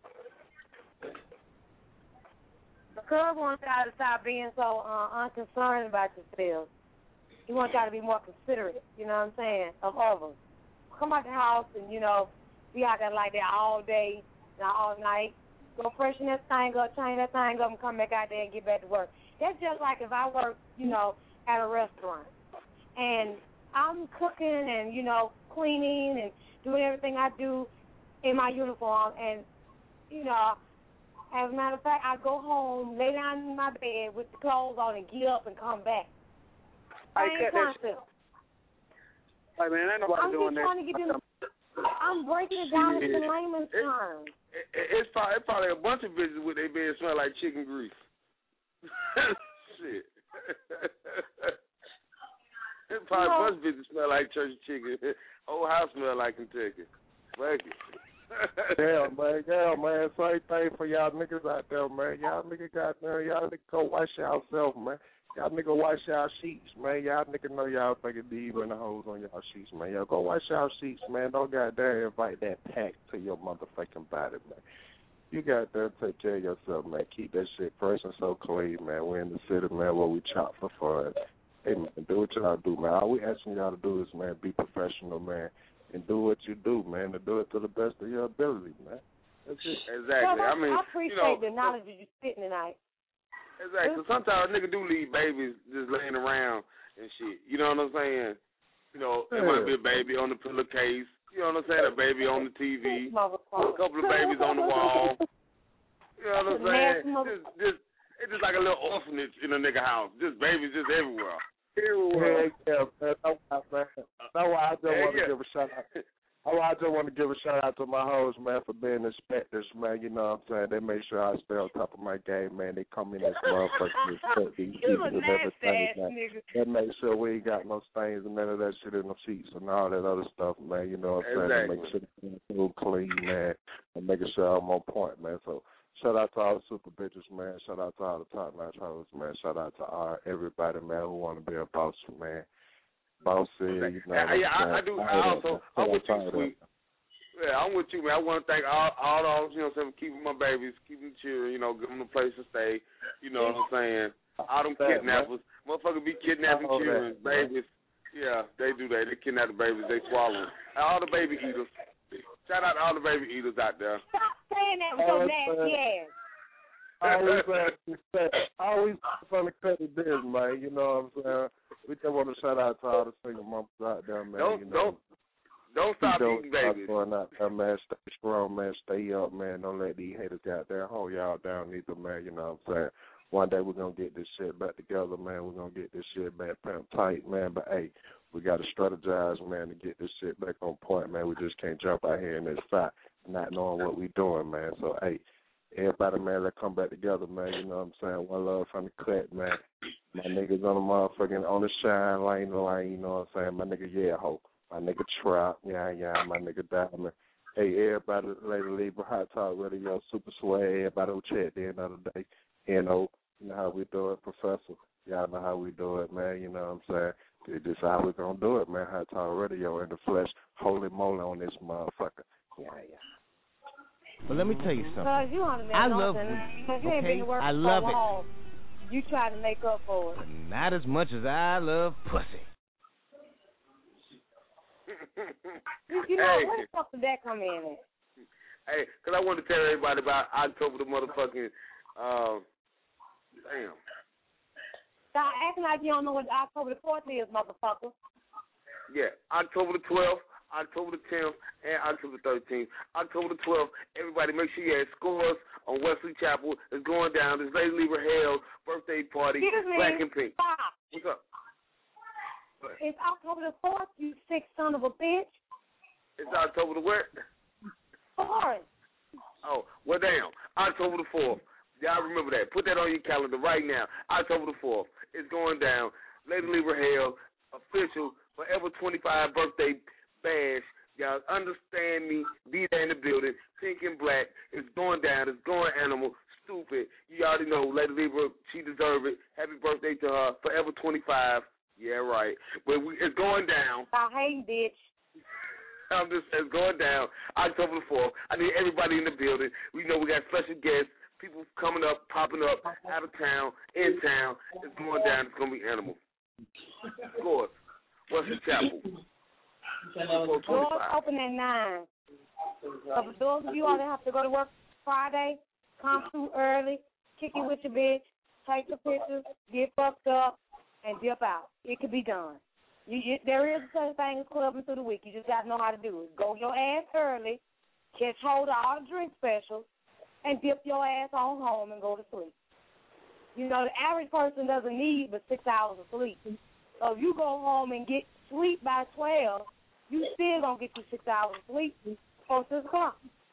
Cuz wants y'all to stop being so unconcerned about yourselves. He wants y'all to be more considerate, you know what I'm saying, of others. Come out the house and, be out there like that all day and all night. Go freshen that thing up, change that thing up, and come back out there and get back to work. That's just like if I work, at a restaurant. And I'm cooking and, cleaning and doing everything I do in my uniform. And, as a matter of fact, I go home, lay down in my bed with the clothes on and get up and come back. Same concept. Like, man, ain't nobody doing that. I'm breaking it down into layman's terms. It's probably a bunch of bitches with their bed smell like chicken grease. Shit. It's probably a bunch of bitches smell like church chicken. Whole house smell like Kentucky. Fuck it. Yeah, man. Same thing for y'all niggas out there, man. Y'all niggas go wash yourself, man. Y'all niggas wash y'all sheets, man. Y'all niggas know y'all fucking deep in the holes on y'all sheets, man. Y'all go wash y'all sheets, man. Don't goddamn invite that pack to your motherfucking body, man. You got to take care of yourself, man. Keep that shit fresh and so clean, man. We're in the city, man, where we chop for fun. Hey, man, do what y'all do, man. All we asking y'all to do is, man, be professional, man, and do what you do, man, and do it to the best of your ability, man. That's it. Exactly. I appreciate the knowledge that you're spitting tonight. Exactly. Sometimes a nigga do leave babies just laying around and shit. You know what I'm saying? It might be a baby on the pillowcase. You know what I'm saying? A baby on the TV. A couple of babies on the wall. You know what I'm saying? It's just like a little orphanage in a nigga house. Just babies just everywhere. Yeah, man. That's why I just want to give a shout out. I just want to give a shout out to my hoes, man, for being inspectors, man. You know what I'm saying? They make sure I stay on top of my game, man. They come in this motherfucker respect these people and everything, man. They make sure we ain't got no stains and none of that shit in the seats and all that other stuff, man. You know what I'm saying? They make sure they're clean, man, and making sure I'm on point, man. So Shout out to all the super bitches, man. Shout out to all the top notch hoes, man. Shout out to everybody, man, who want to be a boss, man. Bossy, you know. I do. I'm with you, Sweet. Yeah, I'm with you, man. I want to thank all you know what I'm saying, for keeping my babies, keeping the children, you know, giving them a place to stay. You know what I'm saying? All them kidnappers. Motherfuckers be kidnapping children, babies. Yeah, they do that. They kidnap the babies. They swallow them. All the baby eaters. Shout out to all the baby eaters out there. Stop saying that with your nasty ass. Always trying to cut the biz, man. You know what I'm saying? We just want to shout out to all the single moms out there, man. Don't stop eating babies. Going out there, man. Stay strong, man. Stay up, man. Don't let these haters out there hold y'all down either, man. You know what I'm saying? One day we're going to get this shit back together, man. We're going to get this shit back pimp tight, man. But, hey, we got to strategize, man, to get this shit back on point, man. We just can't jump out here in this fight not knowing what we doing, man. So, hey, everybody, man, let's come back together, man. You know what I'm saying? One love from the cut, man. My niggas on the motherfucking, on the shine lane to lane, you know what I'm saying? My nigga, yeah, ho. My nigga Trap, yeah, my nigga Diamond. Hey, everybody, Lady Libra, Hot Talk Radio, Super Sway, everybody who checked the end of the day. You know how we do it, Professor. Y'all know how we do it, man. You know what I'm saying? This is how we going to do it, man. Hot Talk Radio in the flesh. Holy moly on this motherfucker. Yeah. But let me tell you something. Because you want to I love it. Okay? I love it. Home. You try to make up for it. Not as much as I love pussy. You know, where the fuck did that come in at? Hey, because I want to tell everybody about October the motherfucking, damn. Stop acting like you don't know what October the 4th is, motherfucker. Yeah, October the 12th, October the 10th, and October the 13th. October the 12th, everybody make sure you have Scores on Wesley Chapel. It's going down. This Lady Libra Hell birthday party, Black and Pink. Stop. What's up? It's October the 4th, you sick son of a bitch. It's October the what? 4th. Oh, well, damn. October the 4th. Y'all remember that. Put that on your calendar right now. October the 4th. It's going down. Lady Libra Hell, official Forever 25 birthday bash. Y'all understand me. Be there in the building. Pink and black. It's going down. It's going animal. Stupid. You already know Lady Libra, she deserve it. Happy birthday to her. Forever 25. Yeah, right. But it's going down. I hate bitch. I'm just saying, it's going down October the 4th. I need everybody in the building. We know we got special guests, people coming up, popping up, out of town, in town. It's going down. It's going to be animal. Scores. Wesley Chapel. Doors open at 9. So for those of you all that have to go to work Friday, come through early, kick it with your bitch, take the pictures, get fucked up, and dip out. It could be done. There is such a thing as clubbing through the week. You just got to know how to do it. Go your ass early, catch hold of all the drink specials, and dip your ass on home and go to sleep. You know, the average person doesn't need but 6 hours of sleep. So if you go home and get sleep by 12, you still going to get you 6 hours of sleep before 6 o'clock.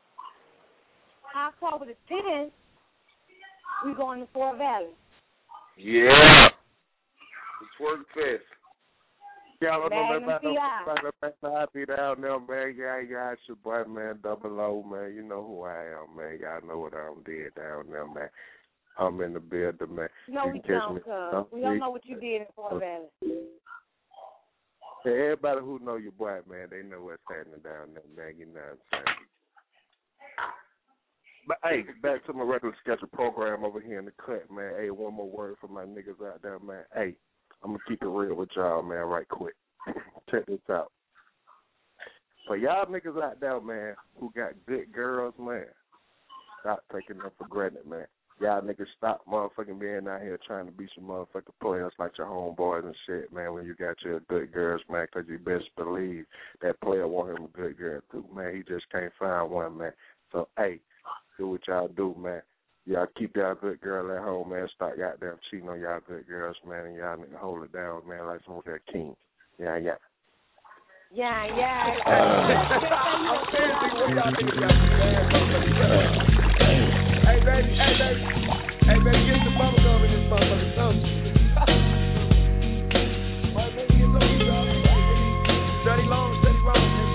October the 10th, we going to Fort Valley. Yeah. The Twerk Fest. Y'all don't know about I be down there, man. Yeah, it's your boy, man, Double O, man. You know who I am, man. Y'all know what I'm doing down there, man. I'm in the building, man. No, we don't, cuz. We don't know what you did in Fort Valley. Yeah, everybody who know your boy, man, they know what's happening down there, man. You know what I'm saying? But, hey, back to my regular scheduled program over here in the cut, man. Hey, one more word for my niggas out there, man. Hey, I'm going to keep it real with y'all, man, right quick. Check this out. For y'all niggas out there, man, who got good girls, man, stop taking them for granted, man. Y'all niggas stop motherfucking being out here trying to be some motherfucking players like your homeboys and shit, man, when you got your good girls, man, because you best believe that player want him a good girl, too, man. He just can't find one, man. So, hey, do what y'all do, man. Y'all keep y'all good girl at home, man. Start goddamn cheating on y'all good girls, man, and y'all need to hold it down, man, like some of that king. Yeah. Yeah. I'm seriously, what y'all niggas got? Hey, baby, get the bubble gum in this motherfucker, so. Well, maybe it's on you, y'all. Study long, study wrong, man.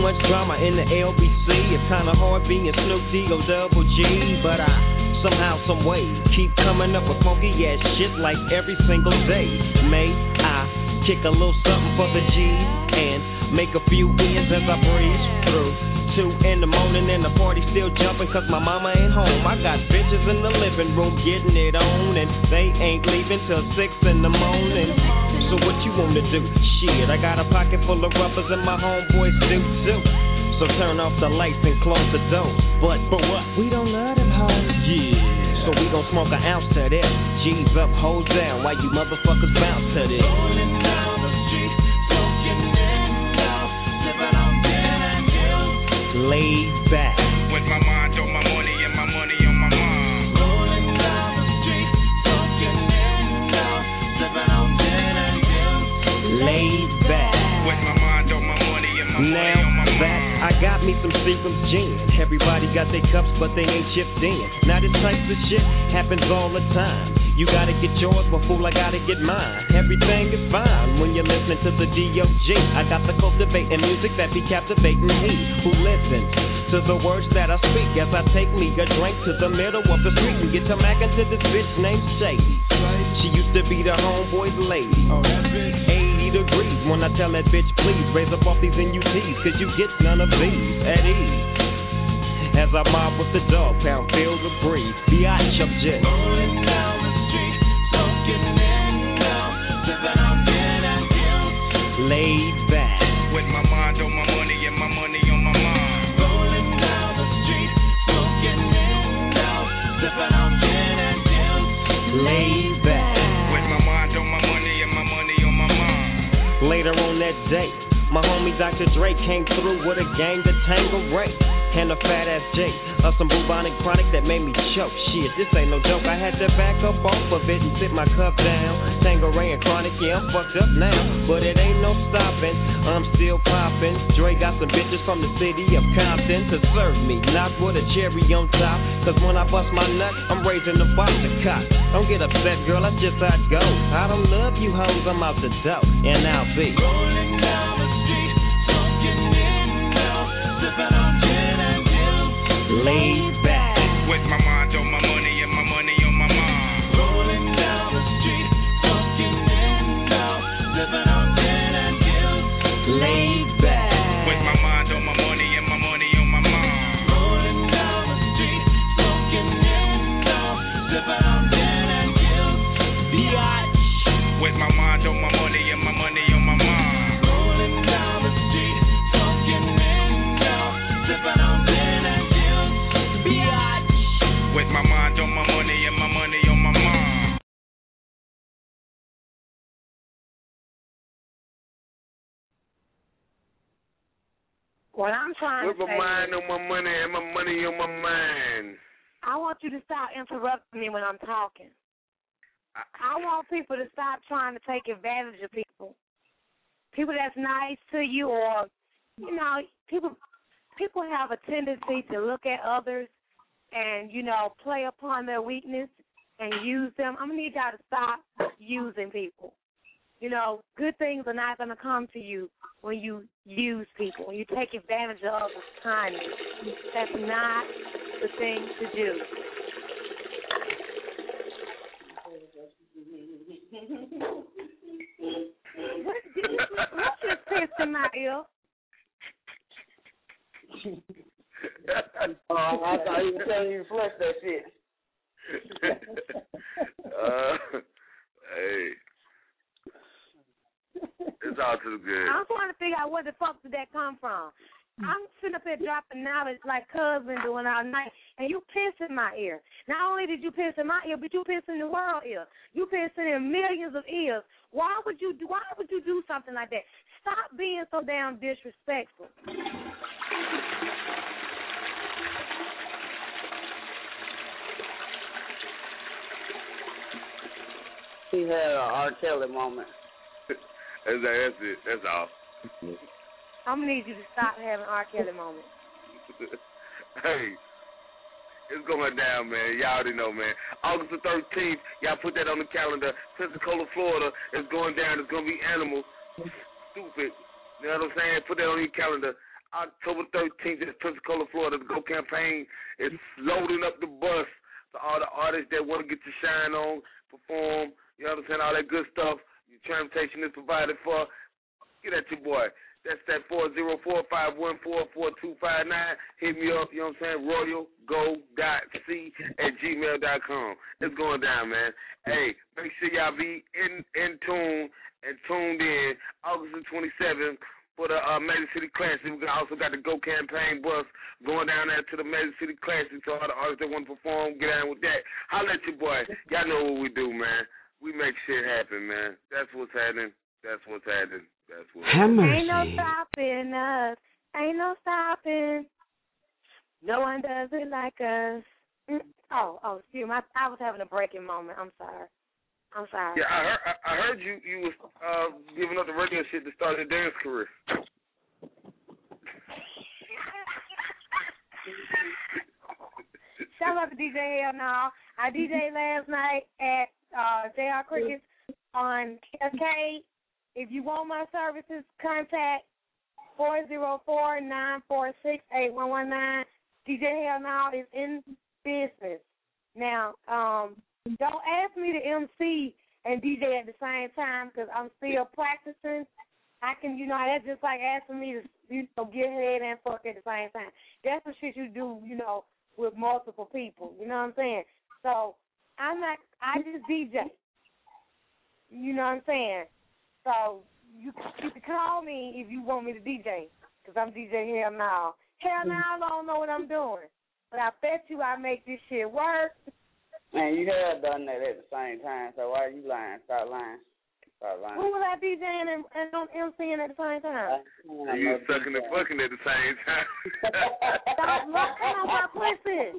much drama in the LBC. It's kinda hard being Snoop D-O double G, but I somehow, some way keep coming up with funky ass shit like every single day. May I kick a little something for the G's and make a few ends as I breeze through 2 in the morning and the party still jumping cause my mama ain't home. I got bitches in the living room getting it on and they ain't leaving till 6 in the morning. So what you wanna do? Shit, I got a pocket full of rubbers and my homeboys do too. So turn off the lights and close the door. But for what? We don't love them hoes. Yeah. So we gon' smoke an ounce to this. G's up, hoes down, while you motherfuckers bounce to this. Rolling down the street, smoking in now, sipping on gin and juice. Laid back. With my mind on my money and my money on my mind. Rolling down the street, smoking in now, sipping on gin and juice. Laid back. With my mind on my money and my money on my mind. I got me some Seagram's gin. Everybody got their cups, but they ain't chipped in. Now this type of shit happens all the time. You gotta get yours, but fool, I gotta get mine. Everything is fine when you're listening to the D.O.G. I got the cultivating music that be captivating he who listens to the words that I speak as I take me a drink to the middle of the street and get to mackin' to this bitch named Shady. She used to be the homeboy's lady. 80 degrees when I tell that bitch, please raise up off these NUTs, cause you get none of these at ease. As I mob with the dog pound, feel the breeze. Biatch, I'm just rolling down the street, smoking in now, sipping on gin and juice. Laid back. With my mind on my money and my money on my mind. Rolling down the street, smoking in now, sipping on gin and juice. Laid back. With my mind on my money and my money on my mind. Later on that day, my homie Dr. Dre came through with a gang to Tangle Ray and a fat ass J of some bubonic chronic that made me choke. Shit, this ain't no joke. I had to back up off of it and sit my cup down. Tangle Ray and chronic, yeah, I'm fucked up now, but it ain't no stopping. I'm still popping. Dre got some bitches from the city of Compton to serve me, not with a cherry on top. Cause when I bust my nut, I'm raising the box of cops. Don't get upset, girl, that's just how it goes. I don't love you hoes, I'm out the dough, and I'll be rolling down the street, smoking in now, sipping on gin and juice. Laid back. With my mind on my money and my money on my mind. Rolling down the street, smoking in now, sipping on gin and juice. Laid back. With my mind on my money and my money on my mind. Rolling down the street, smoking in now, sipping on gin and juice. Biatch. With my mind on my money and my money on my mind. Rolling down the street, smoking in now, sipping on gin and juice. Biatch. With my mind on my money and my money on my mind. What I'm trying With to my say mind is, on my money and my money on my mind. I want you to stop interrupting me when I'm talking. I want people to stop trying to take advantage of people. People that's nice to you, or, you know, people have a tendency to look at others and, you know, play upon their weakness and use them. I'm going to need y'all to stop using people. You know, good things are not going to come to you when you use people, when you take advantage of others' kindness. That's not the thing to do. What just pissed in my ear? I thought he was telling you to flush that shit. Hey. It's all too good. I'm trying to figure out where the fuck did that come from. I'm sitting up here dropping knowledge like cousin doing all night, and you piss in my ear. Not only did you piss in my ear, but you piss in the world ear. You piss in millions of ears. Why would you do something like that? Stop being so damn disrespectful. He had an R. Kelly moment. That's it. That's all. I'm going to need you to stop having R. Kelly moments. Hey, it's going down, man. Y'all already know, man. August the 13th, y'all put that on the calendar. Pensacola, Florida, it's going down. It's going to be Animal. Stupid. You know what I'm saying? Put that on your calendar. October 13th in Pensacola, Florida. The Go campaign is loading up the bus to all the artists that want to get to shine on, perform, you know what I'm saying, all that good stuff. Your transportation is provided for. Get at your boy. That's that 404-514-4259. Hit me up, you know what I'm saying, royalgo.c@gmail.com. It's going down, man. Hey, make sure y'all be in tune and tuned in August the 27th for the Magic City Classic. We also got the Go campaign bus going down there to the Magic City Classic. So all the artists that want to perform, get down with that. Holla at your boy. Y'all know what we do, man. We make shit happen, man. That's what's happening. That's what's happening. That's what's happening. Ain't no stopping us. Ain't no stopping. No one does it like us. Oh, excuse me. I was having a breaking moment. I'm sorry. Yeah, I heard you was giving up the radio shit to start your dance career. Shout out to DJ Hell No. I DJed last night at JR Crickets on Cascade. If you want my services, contact 404-946-8119. DJ Hell No is in business. Now, don't ask me to MC and DJ at the same time because I'm still practicing. I can, that's just like asking me to get head and fuck at the same time. That's the shit you do, with multiple people. You know what I'm saying? So I just DJ. You know what I'm saying? So you can call me if you want me to DJ because I'm DJ Hell No. Hell No, I don't know what I'm doing. But I bet you I make this shit work. Man, you have done that at the same time, so why are you lying? Stop lying. When was I DJing and MCing at the same time? You sucking and fucking at the same time. Stop looking at my pussy.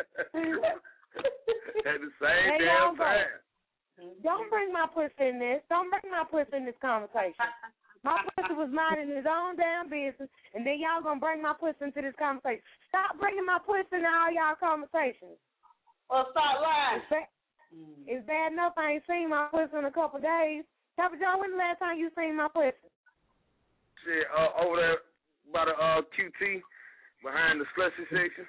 At the same damn time. Don't bring my pussy in this. Don't bring my pussy in this conversation. My pussy was minding his own damn business, and then y'all gonna bring my pussy into this conversation. Stop bringing my pussy into all y'all conversations. Well, stop lying. It's bad enough I ain't seen my pussy in a couple of days. Papa John, when the last time you seen my pussy? Shit, over there by the QT, behind the slushy section.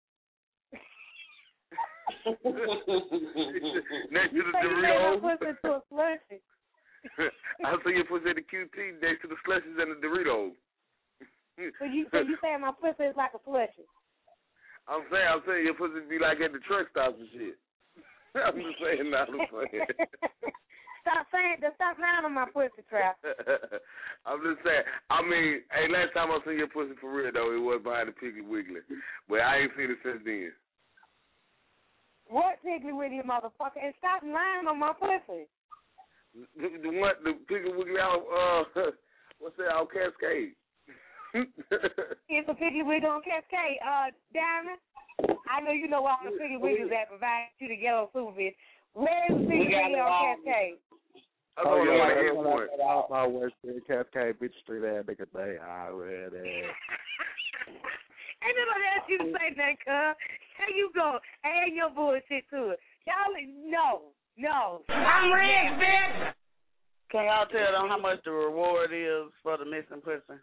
Next to the Doritos. My pussy to a slushy. I see your pussy at the QT next to the slushies and the Doritos. So you saying my pussy is like a slushie? I'm saying your pussy be like at the truck stops and shit. I'm just saying, not I'm saying. Stop lying on my pussy trap. I'm just saying. I mean, hey, last time I seen your pussy for real though, it was behind the Piggly Wiggly, but I ain't seen it since then. What Piggly Wiggly, motherfucker? And stop lying on my pussy. The Piggly Wiggly out, what's that, out Cascade? It's a Piggly Wiggly on Cascade. Diamond, I know you know where all the Piggly Wiggly's at, providing you the yellow super bitch. Where is the Piggly Wiggly on Cascade? I always say Cascade, bitch, street ass nigga, they already. Ain't nobody asked you to say that, cuz. Here you go. Add your bullshit to it. Y'all, no. I'm rich, bitch. Can y'all tell them how much the reward is for the missing pussy?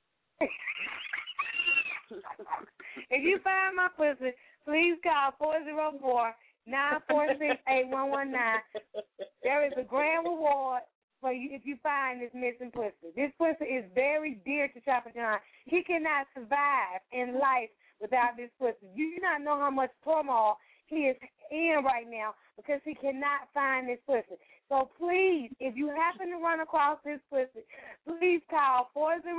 If you find my pussy, please call 404-946-8119. There is a grand reward for you if you find this missing pussy. This pussy is very dear to Chopper John. He cannot survive in life without this pussy. You do not know how much turmoil he is in right now because he cannot find this pussy. So please, if you happen to run across this pussy, please call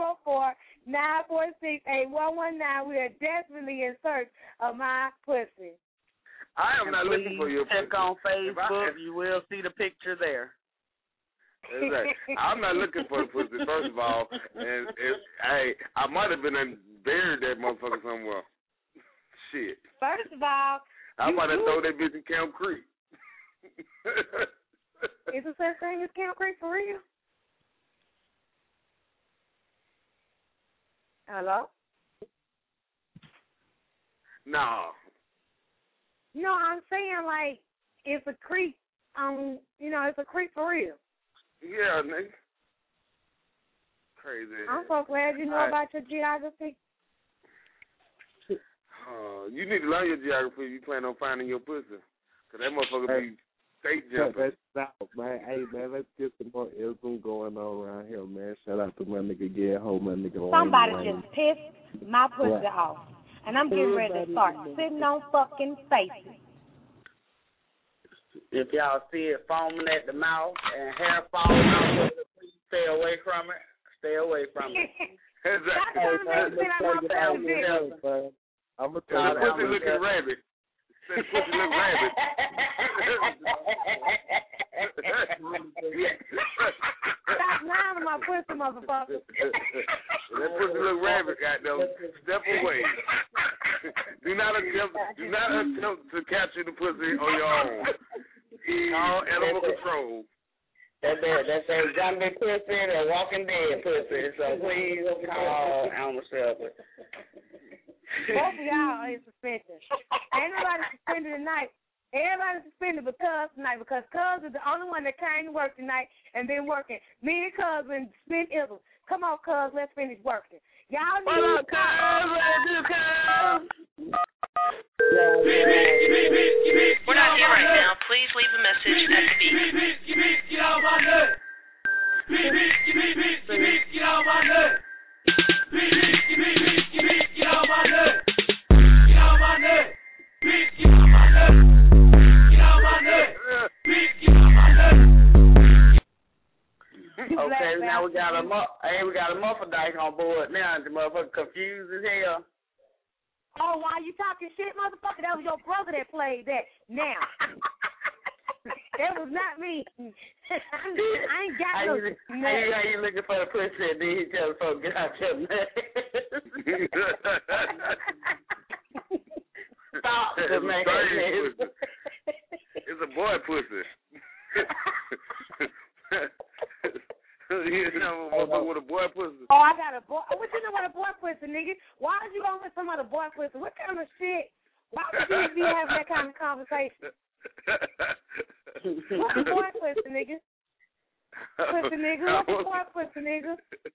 404-946-8119. We are desperately in search of my pussy. I am not looking for your pussy. Check on Facebook. You will see the picture there. Exactly. I'm not looking for the pussy, first of all. And I might have been buried that motherfucker somewhere. Shit. First of all, I might have thrown that bitch in Camp Creek. Is there such thing as Camp Creek for real? Hello? No. No, I'm saying like it's a creek. It's a creek for real. Yeah, nigga. Crazy. I'm so glad you know about your geography. You need to learn your geography if you plan on finding your pussy. Because that motherfucker be state jumping. That's out, man. Hey, man, let's get some more ism going on around here, man. Shout out to my nigga Ho, my nigga. Somebody just pissed my pussy off. And I'm getting ready to start sitting on fucking faces. If y'all see it foaming at the mouth and hair falling out, please stay away from it. Stay away from it. I'm going to tell you. The pussy looking rabbit. The pussy look rabbit. Stop lying to my pussy, motherfucker. That pussy look rabbit, goddamn. Step away. Do not attempt to capture the pussy on your own. All animal control. That's a zombie pussy and a Walking Dead pussy. So please call animal shelter. Both of y'all are in suspension. Ain't nobody suspended tonight. Everybody's suspended but Cuz tonight because Cuz is the only one that came to work tonight and been working. Me and Cuz been spent ill. Come on, Cuz, let's finish working. Y'all need to We're not here right now. Please leave a message at the beep. Get out my nut. Get out my nut. Get out my nut. Get out my nut. Get out my nut. Get out my nut. Get out my nut. Okay, now we got a muffin dyke on board now. The motherfucker confused as hell. Oh, why you talking shit, motherfucker? That was your brother that played that. Now, that was not me. I ain't got no. How you looking for the pussy and then he tells folks get out your mess? Stop the man. It's a boy pussy. You know, with a boy pussy. Oh, I got a boy. What you know about a boy pussy, nigga? Why would you go with somebody a boy pussy? What kind of shit? Why would you be having that kind of conversation? What's a boy pussy, nigga? Pussy nigga, what's a boy pussy, nigga?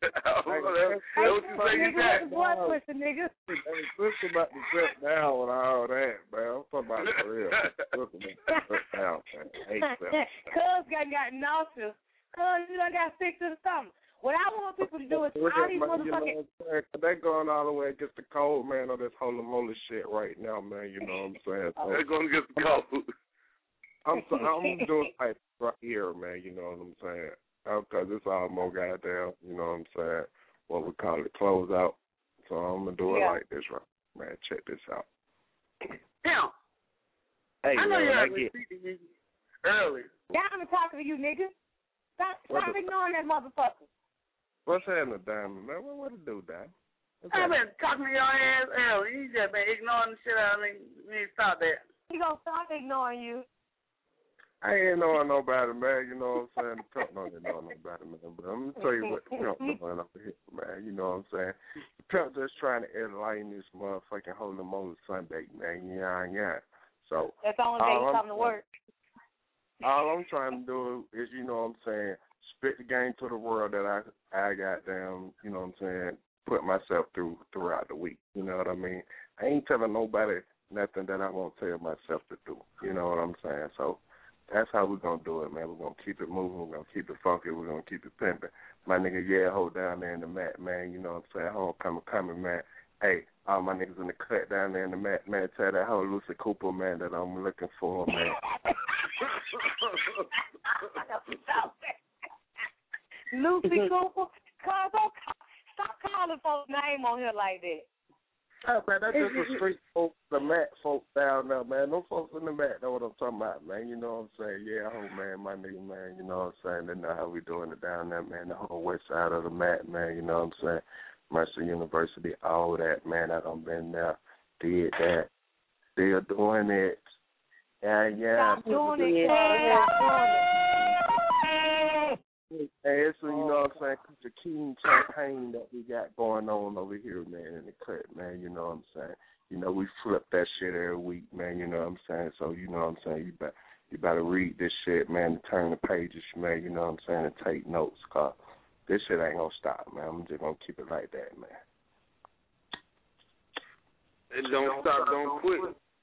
What's a boy pussy, nigga? Hey, pussy about to sit down with all that, man. I'm talking about it for real. Pussy about to sit down, man. Cuz got nauseous. Cuz you done got sick to the stomach. What I want people to do is all these motherfuckers. They're going all the way against the cold, man, on this holy moly shit right now, man. You know what I'm saying? So, they're going against the cold. I'm doing like right here, man. You know what I'm saying? Because it's all more goddamn, you know what I'm saying? What we call it, close out. So I'm gonna do it like this, right, man. Check this out. Now, hey, I know man, you heard me speak to you earlier. Diamond talking to you, nigga. Stop ignoring that motherfucker. What's happening, Diamond, man? What to do, Diamond? I've been talking to your ass earlier. You just been ignoring the shit out of me. You need to stop that. He gonna stop ignoring you. I ain't knowing nobody, man. You know what I'm saying? The pimp don't know nobody, man. But I'm gonna tell you what the pimp doing over here, man. You know what I'm saying? The pimp just trying to enlighten this motherfucking holy moly Sunday, man. Yeah. So that's the only day he's coming to work. All I'm trying to do is, you know what I'm saying, spit the game to the world that I got down, you know what I'm saying, put myself through throughout the week. You know what I mean? I ain't telling nobody nothing that I won't tell myself to do. You know what I'm saying? So that's how we're going to do it, man. We're going to keep it moving. We're going to keep it funky. We're going to keep it pimping. My nigga, hold down there in the mat, man. You know what I'm saying? Homecoming, man. Hey, all my niggas in the cut down there in the mat, man. Tell that whole Lucy Cooper, man, that I'm looking for, man. Lucy Cooper? Stop calling folks' name on here like that. Oh, man, that's just the street folks, the mat folks down there, man. Those folks in the mat know what I'm talking about, man. You know what I'm saying? Yeah, man, my nigga, man. You know what I'm saying? They know how we doing it down there, man. The whole west side of the mat, man. You know what I'm saying? Mercer University, all that, man. I done been there, did that, still doing it. Yeah. Stop doing it, stop doing it. Hey, it's, you know what I'm saying, the King campaign that we got going on over here, man, in the cut, man, you know what I'm saying. You know, we flip that shit every week, man, you know what I'm saying. So, you know what I'm saying, you better read this shit, man, and turn the pages, man, you know what I'm saying, and take notes, cause this shit ain't gonna stop, man. I'm just gonna keep it like that, man. And don't stop, don't quit.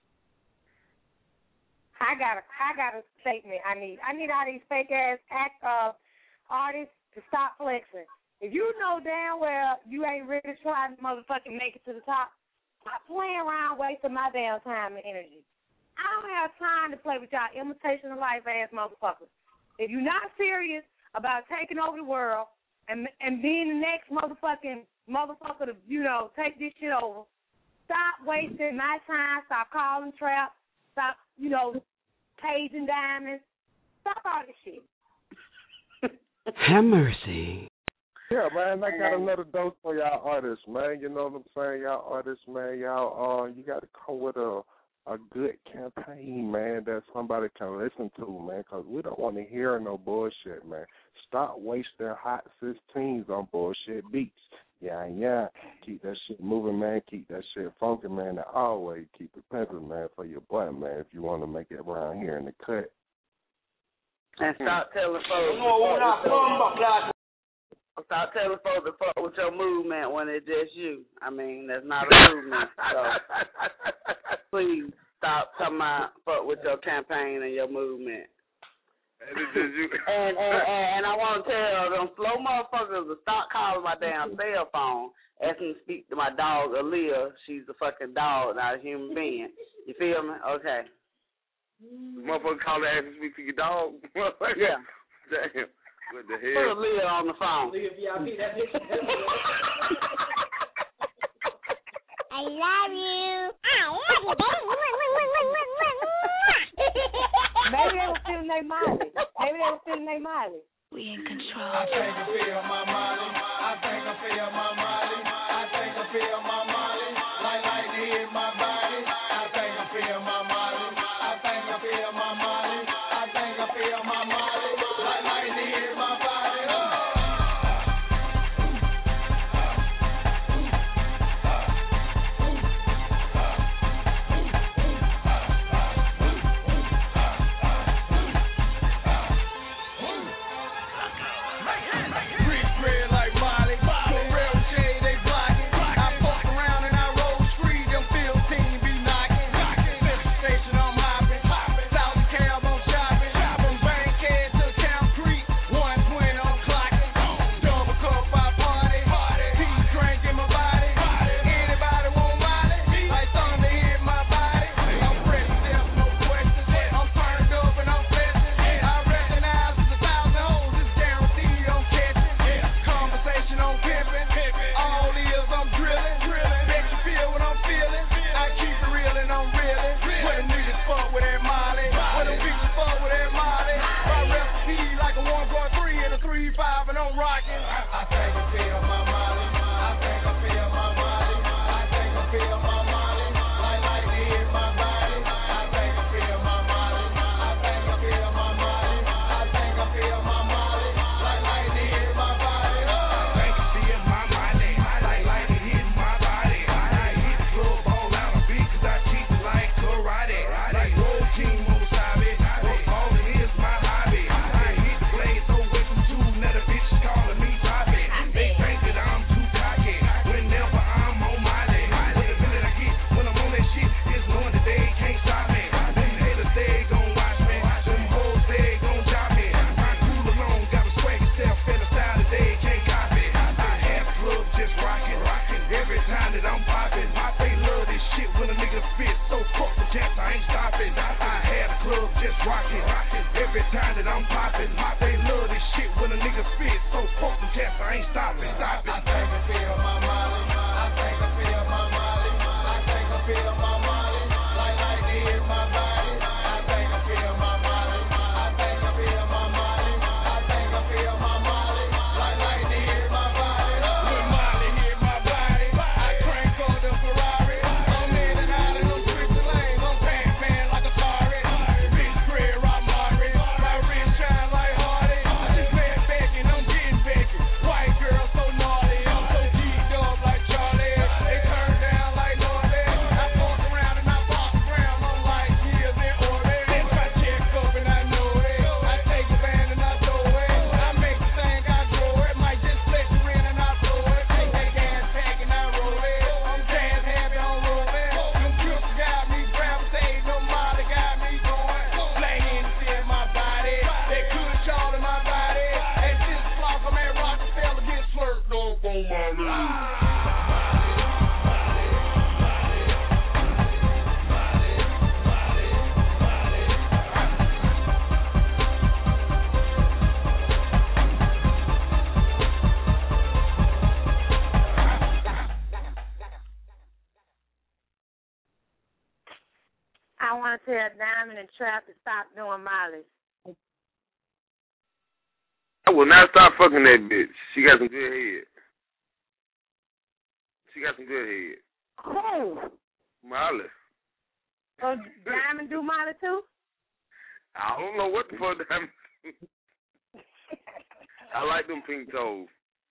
I got a statement. I need all these fake ass artists to stop flexing. If you know damn well you ain't really trying to motherfucking make it to the top, stop playing around wasting my damn time and energy. I don't have time to play with y'all imitation of life ass motherfuckers. If you're not serious about taking over the world and being the next motherfucker to, take this shit over, stop wasting my time. Stop calling traps. Stop, paging diamonds. Stop all this shit. Have mercy. Yeah, man, I got another dose for y'all artists, man. You know what I'm saying? Y'all artists, man, y'all, you got to come with a good campaign, man, that somebody can listen to, man, because we don't want to hear no bullshit, man. Stop wasting hot 16s on bullshit beats. Yeah. Keep that shit moving, man. Keep that shit funky, man. And always keep it pimping, man, for your boy, man, if you want to make it around here in the cut. And stop telling folks. Stop telling folks to fuck with your movement when it's just you. I mean, that's not a movement. So please stop talking about fuck with your campaign and your movement. And I want to tell them slow motherfuckers to stop calling my damn cell phone, asking to speak to my dog Aaliyah. She's a fucking dog, not a human being. You feel me? Okay. Motherfucker calling asking to speak to your dog? Yeah. Damn. What the hell? Put Aaliyah on the phone. Aaliyah VIP, that bitch. I love you. Maybe they were feeling their Miley. We in control. I think I feel my Molly. I think I feel my Molly. I think I feel my Molly. Like lightning hit my body. I think I feel my Molly. I think I feel my Molly. I think I feel my Molly. Like lightning hit my body. tell Diamond and Trap to stop doing Miley. I will not stop fucking that bitch. She got some good head. She got some good head. Who? Miley. Oh, Diamond do Miley too? I don't know what the fuck Diamond do. I like them pink toes.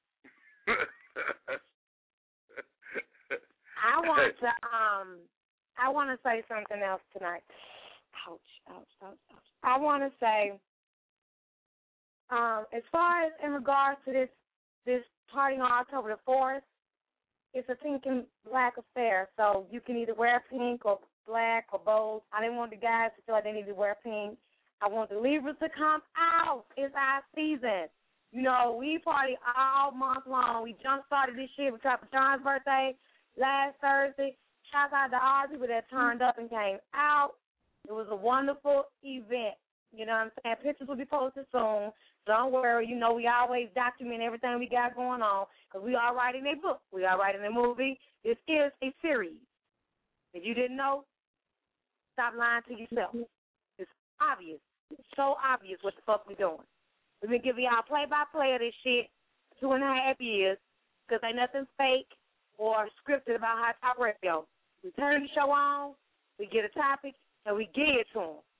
I want to say something else tonight. Ouch. I want to say, as far as in regards to this party on October the 4th, it's a pink and black affair. So you can either wear pink or black or both. I didn't want the guys to feel like they need to wear pink. I want the Libras to come out. It's our season. You know, we party all month long. We jump-started this shit with Trapper Sean's birthday last Thursday. Shout out to all the people that turned up and came out. It was a wonderful event. You know what I'm saying? Pictures will be posted soon. Don't worry. You know, we always document everything we got going on because we are writing a book. We are writing a movie. This is a series. If you didn't know, stop lying to yourself. It's obvious. It's so obvious what the fuck we doing. We've been giving y'all play-by-play of this shit for 2.5 years because ain't nothing fake or scripted about Hot Talk Radio. We turn the show on, we get a topic, and we give it to them.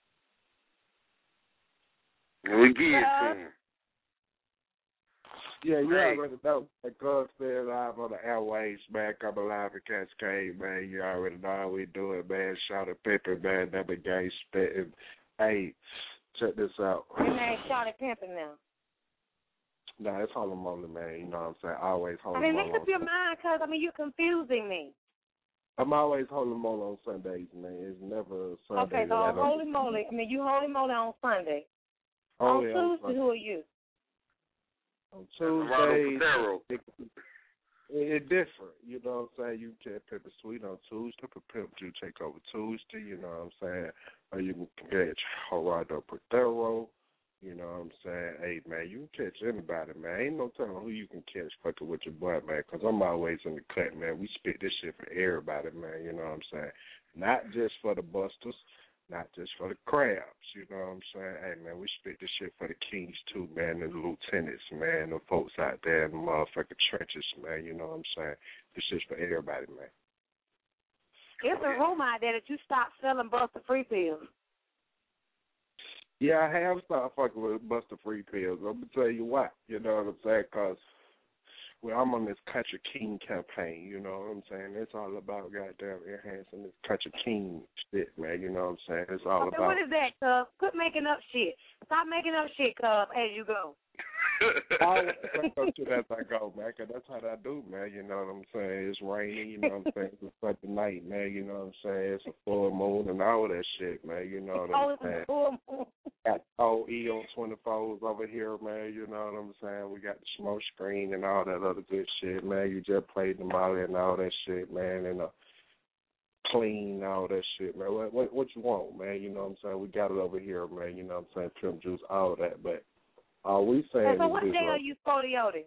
We give it to them. Yeah, you already know. That Cuz staying live on the airways, man. Coming live in Cascade, man. You already know how we do it, man. Shout out Pimpin', man. Never gay spitting. Hey, check this out. Your name Shawty Pimpin' now. Nah, it's Holy Moly, man. You know what I'm saying? Always Holy Moly. Moly. Make up your mind, cuz, you're confusing me. I'm always Holy Moly on Sundays, man. It's never Sunday. Okay, so Holy Moly. You Holy Moly on Sunday. On Tuesday, who are you? On Tuesday, it's different. You know what I'm saying? You can Pepper Sweet on Tuesday, but Pimp Juice take over Tuesday. You know what I'm saying? Or you can catch Gerardo Portero. You know what I'm saying? Hey, man, you can catch anybody, man. Ain't no telling who you can catch fucking with your boy, man, because I'm always in the cut, man. We spit this shit for everybody, man. You know what I'm saying? Not just for the busters, not just for the crabs. You know what I'm saying? Hey, man, we spit this shit for the kings, too, man, and the lieutenants, man, the folks out there in the motherfucking trenches, man. You know what I'm saying? This shit's for everybody, man. It's a rumor out there that you stopped selling Buster Free pills. Yeah, I have started fucking with Buster Free pills. I'm going to tell you why. You know what I'm saying? Because I'm on this Country King campaign. You know what I'm saying? It's all about goddamn enhancing this Country King shit, man. You know what I'm saying? It's all about. What is that, cuz? Quit making up shit. Stop making up shit, cuz, as you go. I always make up shit as I go, man, because that's how I do, man. You know what I'm saying? It's raining, you know what I'm saying? It's a fucking night, man. You know what I'm saying? It's a full moon and all that shit, man. You know what I'm saying? It's a full moon. Got OE on 24s over here, man. You know what I'm saying? We got the smoke screen and all that other good shit, man. You just played the Molly and all that shit, man, and clean, all that shit, man. What you want, man? You know what I'm saying? We got it over here, man. You know what I'm saying? Pimp Juice, all that, but all we saying so what day are you Spotiote?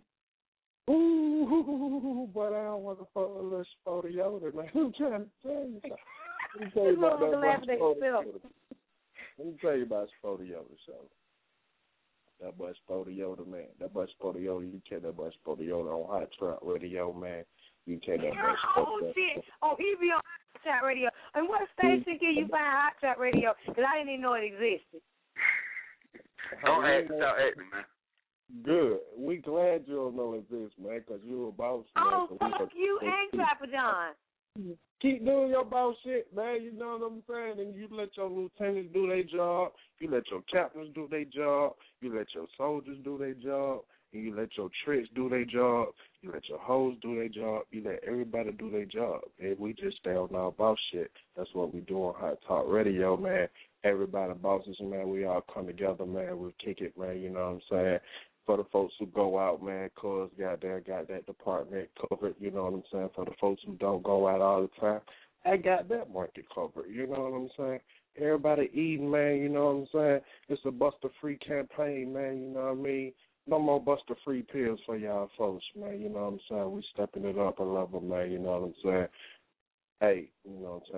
Ooh, but I don't want to fuck a little Spotiote, man. I'm trying to tell you something. Let me tell you about that Spotiote. Let me tell you about Spotiote, so. That boy Spotiote, man. That boy Spotiote, you catch that boy Spotiote on Hot Trap Radio, man. You catch that boy Spotiote. Oh, shit. Oh, he be on Hot Trap Radio. And what station can you find Hot Trap Radio? Because I didn't even know it existed. Don't act, man. Good. We glad you don't know this, man, because you're a boss. Oh, fuck you and Trapper John. Keep doing your boss shit, man. You know what I'm saying? And you let your lieutenants do their job. You let your captains do their job. You let your soldiers do their job. And you let your tricks do their job. You let your hoes do their job. You let everybody do their job. And we just stay on our boss shit. That's what we do on Hot Talk Radio, man. Everybody bosses, man. We all come together, man. We kick it, man. You know what I'm saying? For the folks who go out, man, cuz goddamn got that department covered, you know what I'm saying? For the folks who don't go out all the time, I got that market covered, you know what I'm saying? Everybody eating, man, you know what I'm saying? It's a Buster Free campaign, man, you know what I mean? No more Buster Free pills for y'all folks, man, you know what I'm saying? We stepping it up a level, man, you know what I'm saying? Hey, you know what I'm saying?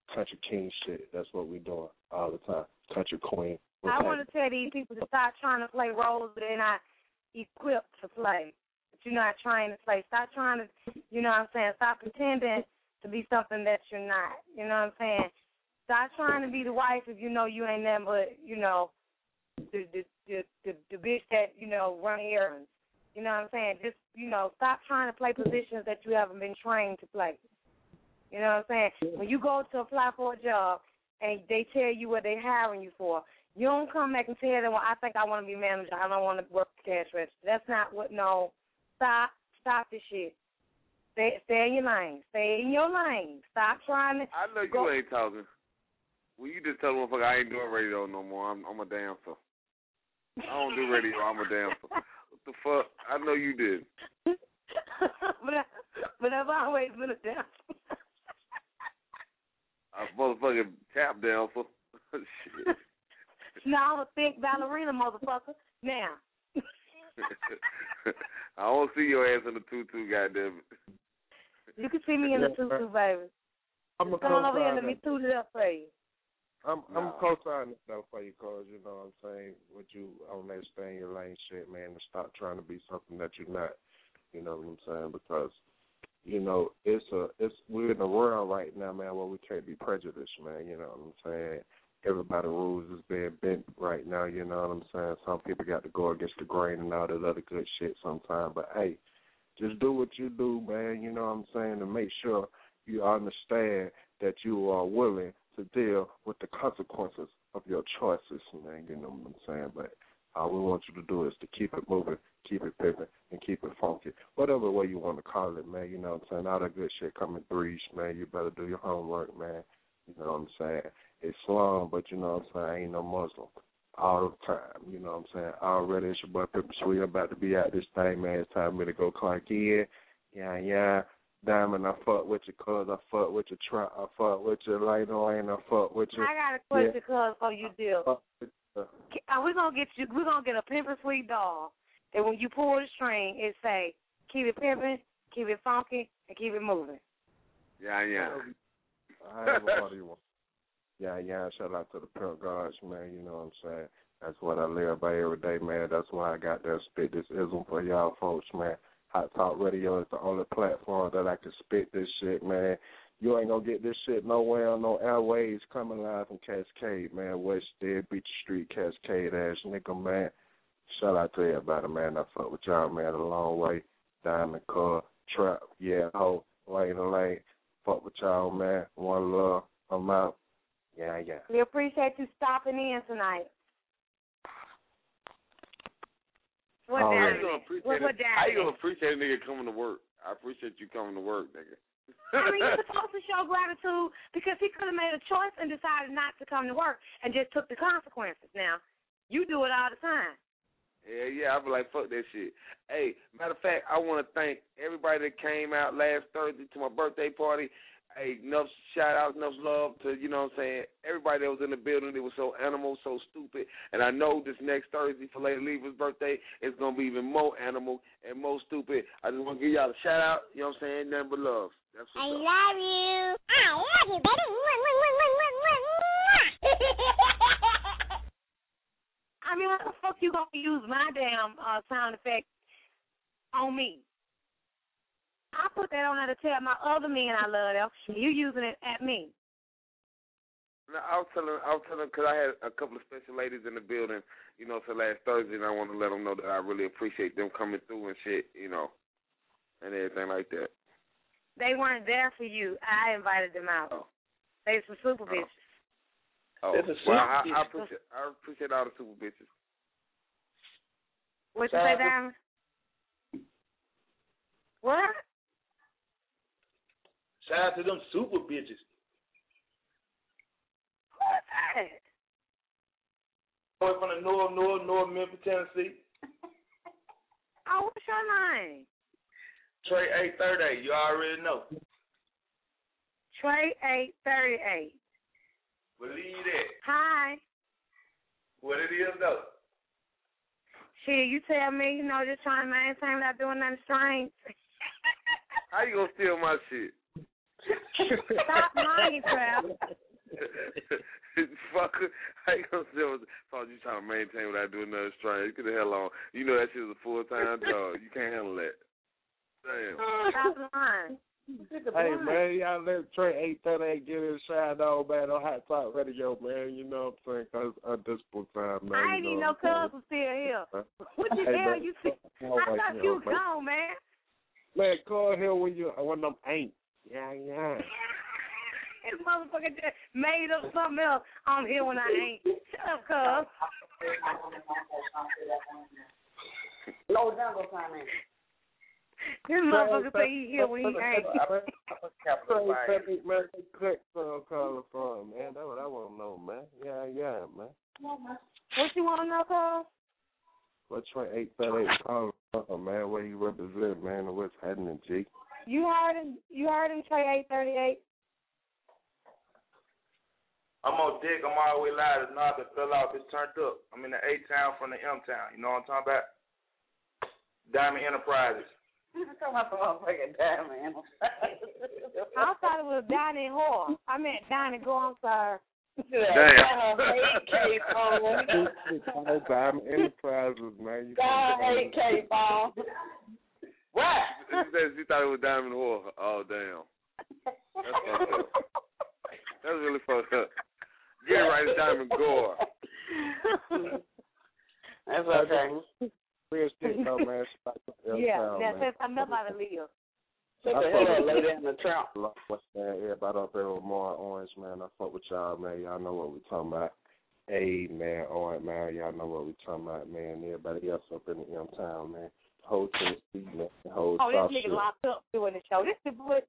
country king shit. That's what we doing all the time. Country queen. I want to tell these people to stop trying to play roles that they're not equipped to play, that you're not trained to play. Stop trying to, you know what I'm saying, stop pretending to be something that you're not. You know what I'm saying? Stop trying to be the wife if you know you ain't nothing but, you know, the bitch that, you know, run errands. You know what I'm saying? Just, you know, stop trying to play positions that you haven't been trained to play. You know what I'm saying? When you go to apply for a job and they tell you what they're hiring you for, you don't come back and tell them, well, I think I want to be manager. I don't want to work cash register. That's not what, no. Stop this shit. Stay in your lane. Stay in your lane. Stop trying to. I know you ain't talking. Well, you just tell the motherfucker I ain't doing radio no more. I'm a dancer. I don't do radio. I'm a dancer. What the fuck? I know you did. but I've always been a dancer. A motherfucking tap dancer. Shit. No, I'm a thick ballerina, motherfucker. Now. I don't see your ass in the tutu, goddamn it. You can see me in the tutu, baby. I'm a come over here and let me toot it up for you. I'm co-signing stuff for you, cause you know what I'm saying. What you on that stay in your lane shit, man, and stop trying to be something that you're not. You know what I'm saying? Because you know we're in a world right now, man, where we can't be prejudiced, man. You know what I'm saying? Everybody's rules is being bent right now. You know what I'm saying? Some people got to go against the grain and all that other good shit sometimes. But hey, just do what you do, man. You know what I'm saying? And make sure you understand that you are willing to deal with the consequences of your choices, man. You know what I'm saying? But all we want you to do is to keep it moving, keep it pimping, and keep it funky. Whatever way you want to call it, man. You know what I'm saying? All that good shit come in threes, man. You better do your homework, man. You know what I'm saying? Islam, but you know what I'm saying? I ain't no Muslim all the time. You know what I'm saying? Already, it's your boy Pepper Sweet. I'm about to be out this thing, man. It's time for me to go clock in. Yeah. Diamond, I fuck with you, cuz. I fuck with your trap. I fuck with you, Lane. I fuck with you. I got a question, cuz, for you, deal. We're gonna get a Pepper Sweet doll. And when you pull the string, it say, keep it pimping, keep it funky, and keep it moving. Yeah. I have a buddy one. Yeah, shout out to the pimp guards, man, you know what I'm saying? That's what I live by every day, man. That's why I got there spit this ism for y'all folks, man. Hot Talk Radio is the only platform that I can spit this shit, man. You ain't gonna get this shit nowhere on no airways coming live from Cascade, man. West Dead Beach Street, Cascade ass nigga, man. Shout out to everybody, man. I fuck with y'all, man, a long way. Diamond Car, Trap, yeah, ho, Lane. Fuck with y'all, man. One love. I'm out. Yeah. We appreciate you stopping in tonight. How you gonna appreciate a nigga coming to work? I appreciate you coming to work, nigga. I mean, you're supposed to show gratitude because he could have made a choice and decided not to come to work and just took the consequences. Now, you do it all the time. Yeah, I be like, fuck that shit. Hey, matter of fact, I want to thank everybody that came out last Thursday to my birthday party. Hey, enough shout-out, enough love to, you know what I'm saying, everybody that was in the building. It was so animal, so stupid. And I know this next Thursday for Lady Lever's birthday, it's going to be even more animal and more stupid. I just want to give y'all a shout-out, you know what I'm saying, nothing but love. That's what's up. Love you. I love you, baby. I mean, how the fuck you going to use my damn sound effect on me? I put that on there to tell my other men I love them. You using it at me. No, I was telling because I had a couple of special ladies in the building, you know, so last Thursday, and I want to let them know that I really appreciate them coming through and shit, you know, and everything like that. They weren't there for you. I invited them out. Oh. They some super bitches. Oh, well, I appreciate all the super bitches. What you say, Diamond? What? Shout out to them super bitches. What's that? Boy from the North Memphis, Tennessee. Oh, what's your name? Trey 838. You already know. Trey 838. Believe that. Hi. What it is, though? Shit, you tell me, you know, just trying to maintain without doing nothing strange. How you gonna steal my shit? Stop lying, Trap. Fucker, I ain't gonna say what you trying to maintain without doing another strain. Get the hell on. You know that shit is a full-time job. You can't handle that. Damn. Stop lying. Hey, man, y'all let Trey 838 get his shine on, man, on Hot Talk Radio, man. You know what I'm saying? Because it's undisciplined time, man. I ain't even know Cuz was still here. What the hell you think? I thought you was gone, man. Man, call here when them ain't. Yeah. This motherfucker just made up something else. I'm here when I ain't. Shut up, Cuz. Low down those time, man. This motherfucker say he here when he ain't. Man, click calling from, man. That's what I want to know, man. Yeah, man. What you want to know, Cuz? What Trey 838 calling from, man? Where you represent, man, and what's happening, G? You heard him, Trey 838? I'm on dick. I'm all the way live. It's not fell off. It's turned up. I'm in the A-Town from the M-Town. You know what I'm talking about? Diamond Enterprises. I'm talking about the motherfucking Diamond Enterprises. I thought it was Diamond Whore. I meant Diamond Go. I'm sorry. Damn. Diamond Enterprises, man. You AK phone. What? She thought it was Diamond Whore. Oh, damn. That's fucked up. That's really fucked up. Get it right, it's Diamond Gore. That's okay. Real shit, though, man. Yeah, that's I'm not about to leave. Shut the hell up, lay down in the trunk. What's that? Everybody up there with more Orange, man. I fuck with y'all, man. Y'all know what we talking about. Hey, man, Orange, man. Y'all know what we talking about, man. Everybody else up in the M-Town, man. The whole Tennessee, man. The whole South this nigga locked up doing the show. This is what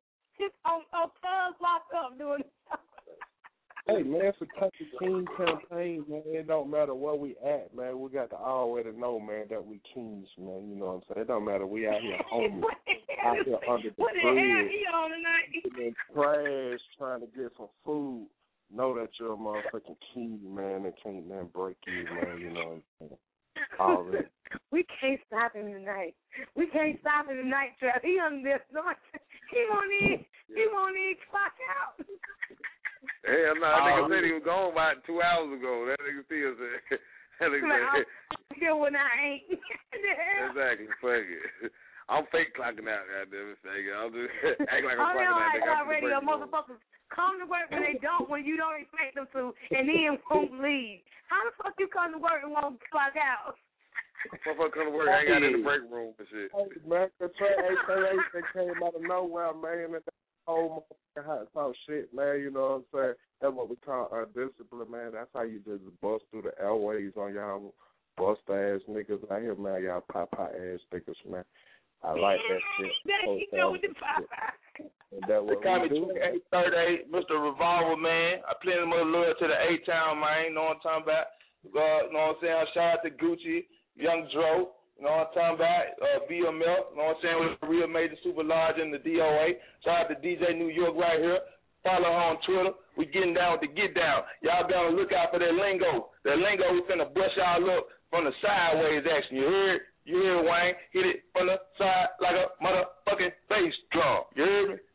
Cuz locked up doing the show. Hey, man, it's a country team campaign, man. It don't matter where we at, man. We got to already know, man, that we kings, man. You know what I'm saying? It don't matter. We out here homeless, out here under the what the hell bridge, he on tonight? in trash, trying to get some food. Know that you're a motherfucking king, man, and can't nothing break you, man. You know what I'm saying? Already. We can't stop him tonight. We can't stop him tonight, Trap. He on this. He won't even clock out. Hell no, that nigga said he was gone about 2 hours ago. That nigga still said. That nigga said. Here when I ain't. Exactly. Fuck it. I'm fake clocking out, goddammit. I'm just acting like I'm clocking out. I'm radio motherfuckers come to work when they don't, when you don't expect them to, and then won't leave. How the fuck you come to work and won't clock out? Motherfucker come to work, I ain't got in the break room and shit. Hey, man, the Trey 838 that came out of nowhere, man, and that whole motherfucking hot sauce shit, man, you know what I'm saying? That's what we call undisciplined, man. That's how you just bust through the airways on y'all bust-ass niggas out here, man. Y'all pop-ass niggas, man. I like that shit. You know what the pop-ass. That what we do. 838, Mr. Revolver, man. I plenty of more loyal to the A-Town, man. You know what I'm talking about? You know what I'm saying? Shout out to Gucci, Young Dro. You know what I'm talking about? BML. You know what I'm saying? With the real major super large in the DOA. Shout out to DJ New York right here. Follow her on Twitter. We getting down with the get down. Y'all be on the lookout for that lingo. That lingo, we finna brush y'all up from the sideways action. You heard? You heard, Wayne? Hit it from the side like a motherfucking bass drum. You heard me?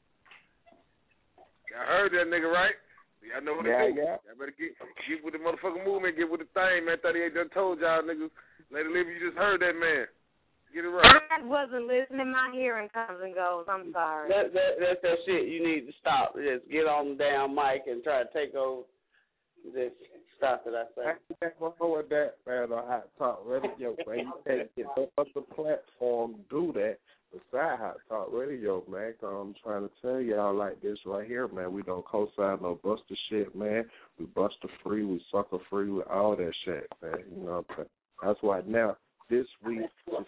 I heard that nigga, right? Y'all know what to do. Yeah. Y'all better get with the motherfucking movement, get with the thing, man. 38 done told y'all niggas. Lady Libby, you just heard that, man. Get it right. I wasn't listening. My hearing comes and goes. I'm sorry. That's that shit. You need to stop. Just get on the damn mic and try to take over. Just stop it, I say. I can't go with that, man, on Hot Talk Radio, man. You can't get no other platform to do that besides Hot Talk Radio, man. I'm trying to tell y'all like this right here, man. We don't co-sign no buster shit, man. We buster free, we sucker free, with all that shit, man. You know what I'm saying? That's why now, this week, get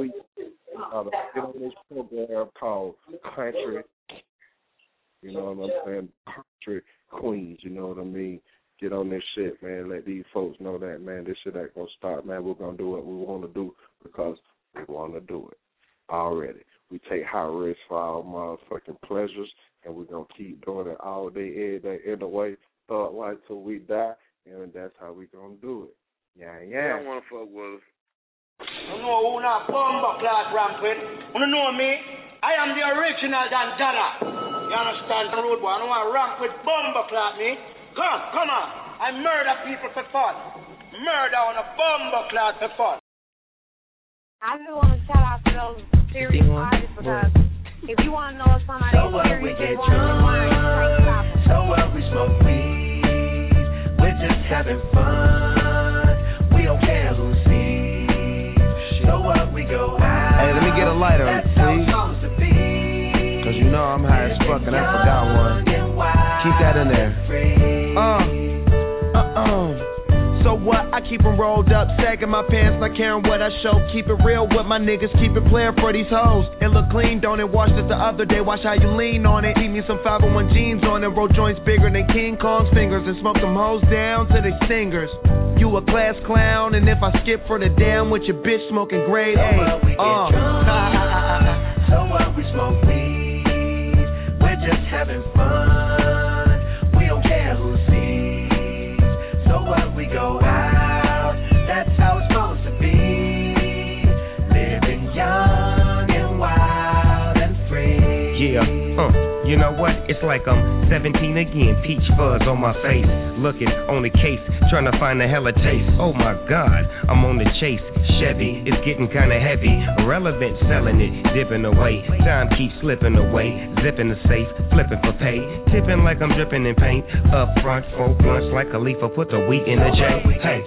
on this program called Country, you know what I'm saying, Country Queens, you know what I mean? Get on this shit, man. Let these folks know that, man, this shit ain't going to stop, man. We're going to do what we want to do because we want to do it already. We take high risk for our motherfucking pleasures, and we're going to keep doing it all day, every day, in the way, thought like till we die, and that's how we going to do it. Yeah. I don't want to fuck with us. You know who not bomb class rampant. You know me? I am the original Danjana. You understand? The road boy, I don't want to rank with bumper clot me. Come on. I murder people for fun. Murder on a bumper clot for fun. I just want to shout out to those serious artists because if you want to know if somebody is serious, they want to stop them. So what, we smoke weed. We're just having fun. We don't care who sees. So what, we go out. Hey, let me get a lighter, please. Cause you know I'm high as fuck and I forgot one. Keep that in there. So what? I keep them rolled up, sagging my pants, not caring what I show. Keep it real with my niggas, keep it playing for these hoes. It look clean, don't it? Washed it the other day, watch how you lean on it. Eat me some 501 jeans on it, roll joints bigger than King Kong's fingers, and smoke them hoes down to the stingers. You a class clown, and if I skip for the damn with your bitch smoking grade A. So what, we smoke weed. We're just having fun. We don't care who sees. So what, we go out. That's how it's supposed to be. Living young and wild and free. Yeah, you know what? It's like I'm 17 again, peach fuzz on my face. Looking on the case, trying to find a hella taste. Oh my God, I'm on the chase. Chevy, it's getting kinda heavy. Irrelevant, selling it, dipping away. Time keeps slipping away. Zipping the safe, flipping for pay. Tipping like I'm dripping in paint. Up front, 4 blunts like a leaf. Put the wheat in the J. Hey.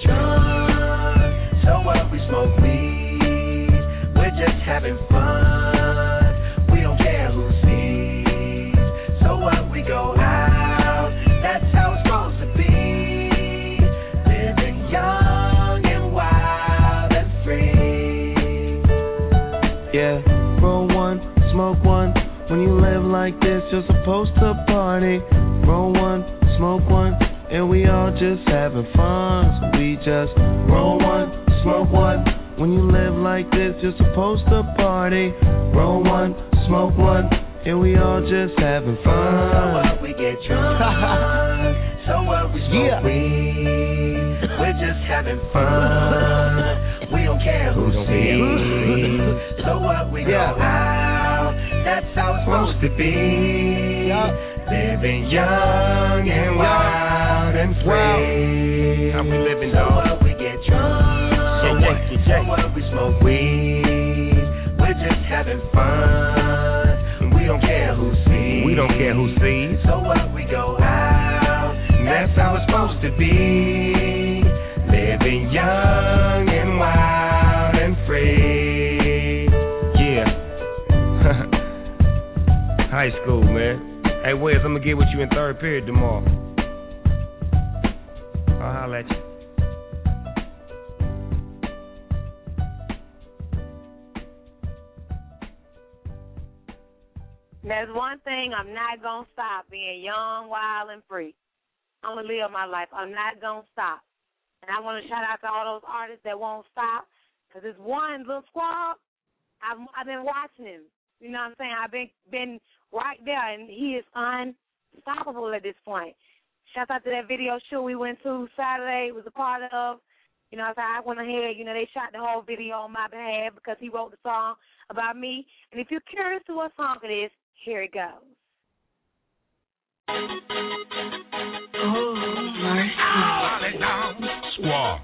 So what, we smoke weed. We're just having fun. We don't care who sees. So what, we go out. That's how it's supposed to be. Living young and wild and free. Yeah, roll one, smoke one. When you live like this, you're supposed to party. Roll one, smoke one, and we all just having fun. So we just roll one, smoke one. When you live like this, you're supposed to party. Roll one, smoke one, and we all just having fun. So what, we get drunk. So what, we smoke weed. We're just having fun. We don't care who sees. So what, we go out. That's how it's supposed to be. Living young and wild and free. How we living, so dog? What, we get drunk. So what, we smoke weed. We're just having fun. We don't care who sees. We don't care who sees. So what, we go out. That's how it's supposed to be. Living young and wild and free. Yeah. High school, man. Hey, Wes, I'm gonna get with you in third period tomorrow. I'll holler at you. There's one thing I'm not going to stop, being young, wild, and free. I'm going to live my life. I'm not going to stop. And I want to shout out to all those artists that won't stop, because this one little squad, I've been watching him. You know what I'm saying? I've been right there, and he is unstoppable at this point. Shout out to that video shoot we went to Saturday, was a part of. You know, so I went ahead, you know, they shot the whole video on my behalf because he wrote the song about me. And if you're curious to what song it is, here it goes. Oh, mercy. Squad.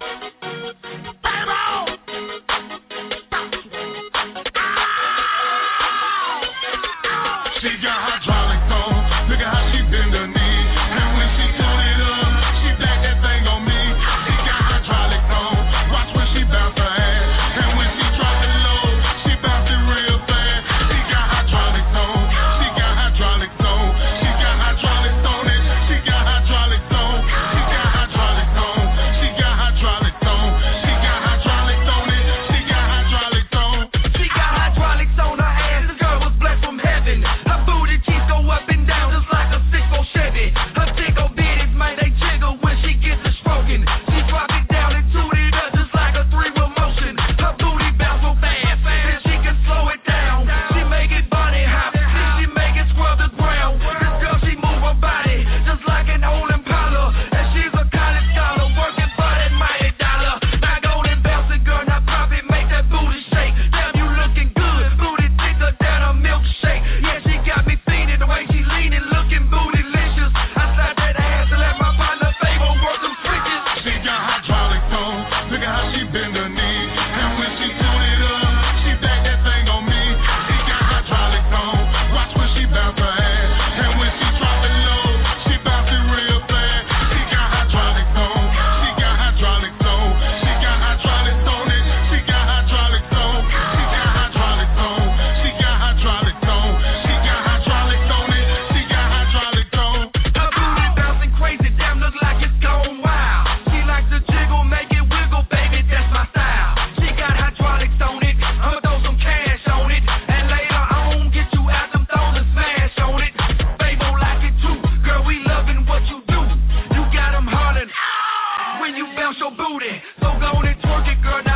She got hydraulics on. Look at how she bend her knee. And when she turn it up, she back that thing on me. She got hydraulics on. Watch when she bounce her ass. And when she drop it low, she bounce it real fast. She got hydraulics on. She got hydraulics on. She got hydraulics on it. She got hydraulics on. She got hydraulics on. She got hydraulics. bend her knee. And when she tune it up, she back that thing on me. She got hydraulics on, watch when she bounce her ass. And when she drop it low, she bounce it real fast. She got hydraulics on, she got hydraulics on. She got hydraulics on it, she got hydraulics on. She got hydraulics on, she got hydraulics on. She got hydraulics on it, she got hydraulics on. Her booty bouncing crazy, damn look like it's gone wild. She likes to jiggle, make it wiggle, baby, that's my style. She got hydraulics on it, I'ma throw some cash on it, and later on get you out them throws and smash on it. Babe won't like it too, girl, we loving what you do. You got them hollering when you bounce your booty, so go on and twerk it, girl.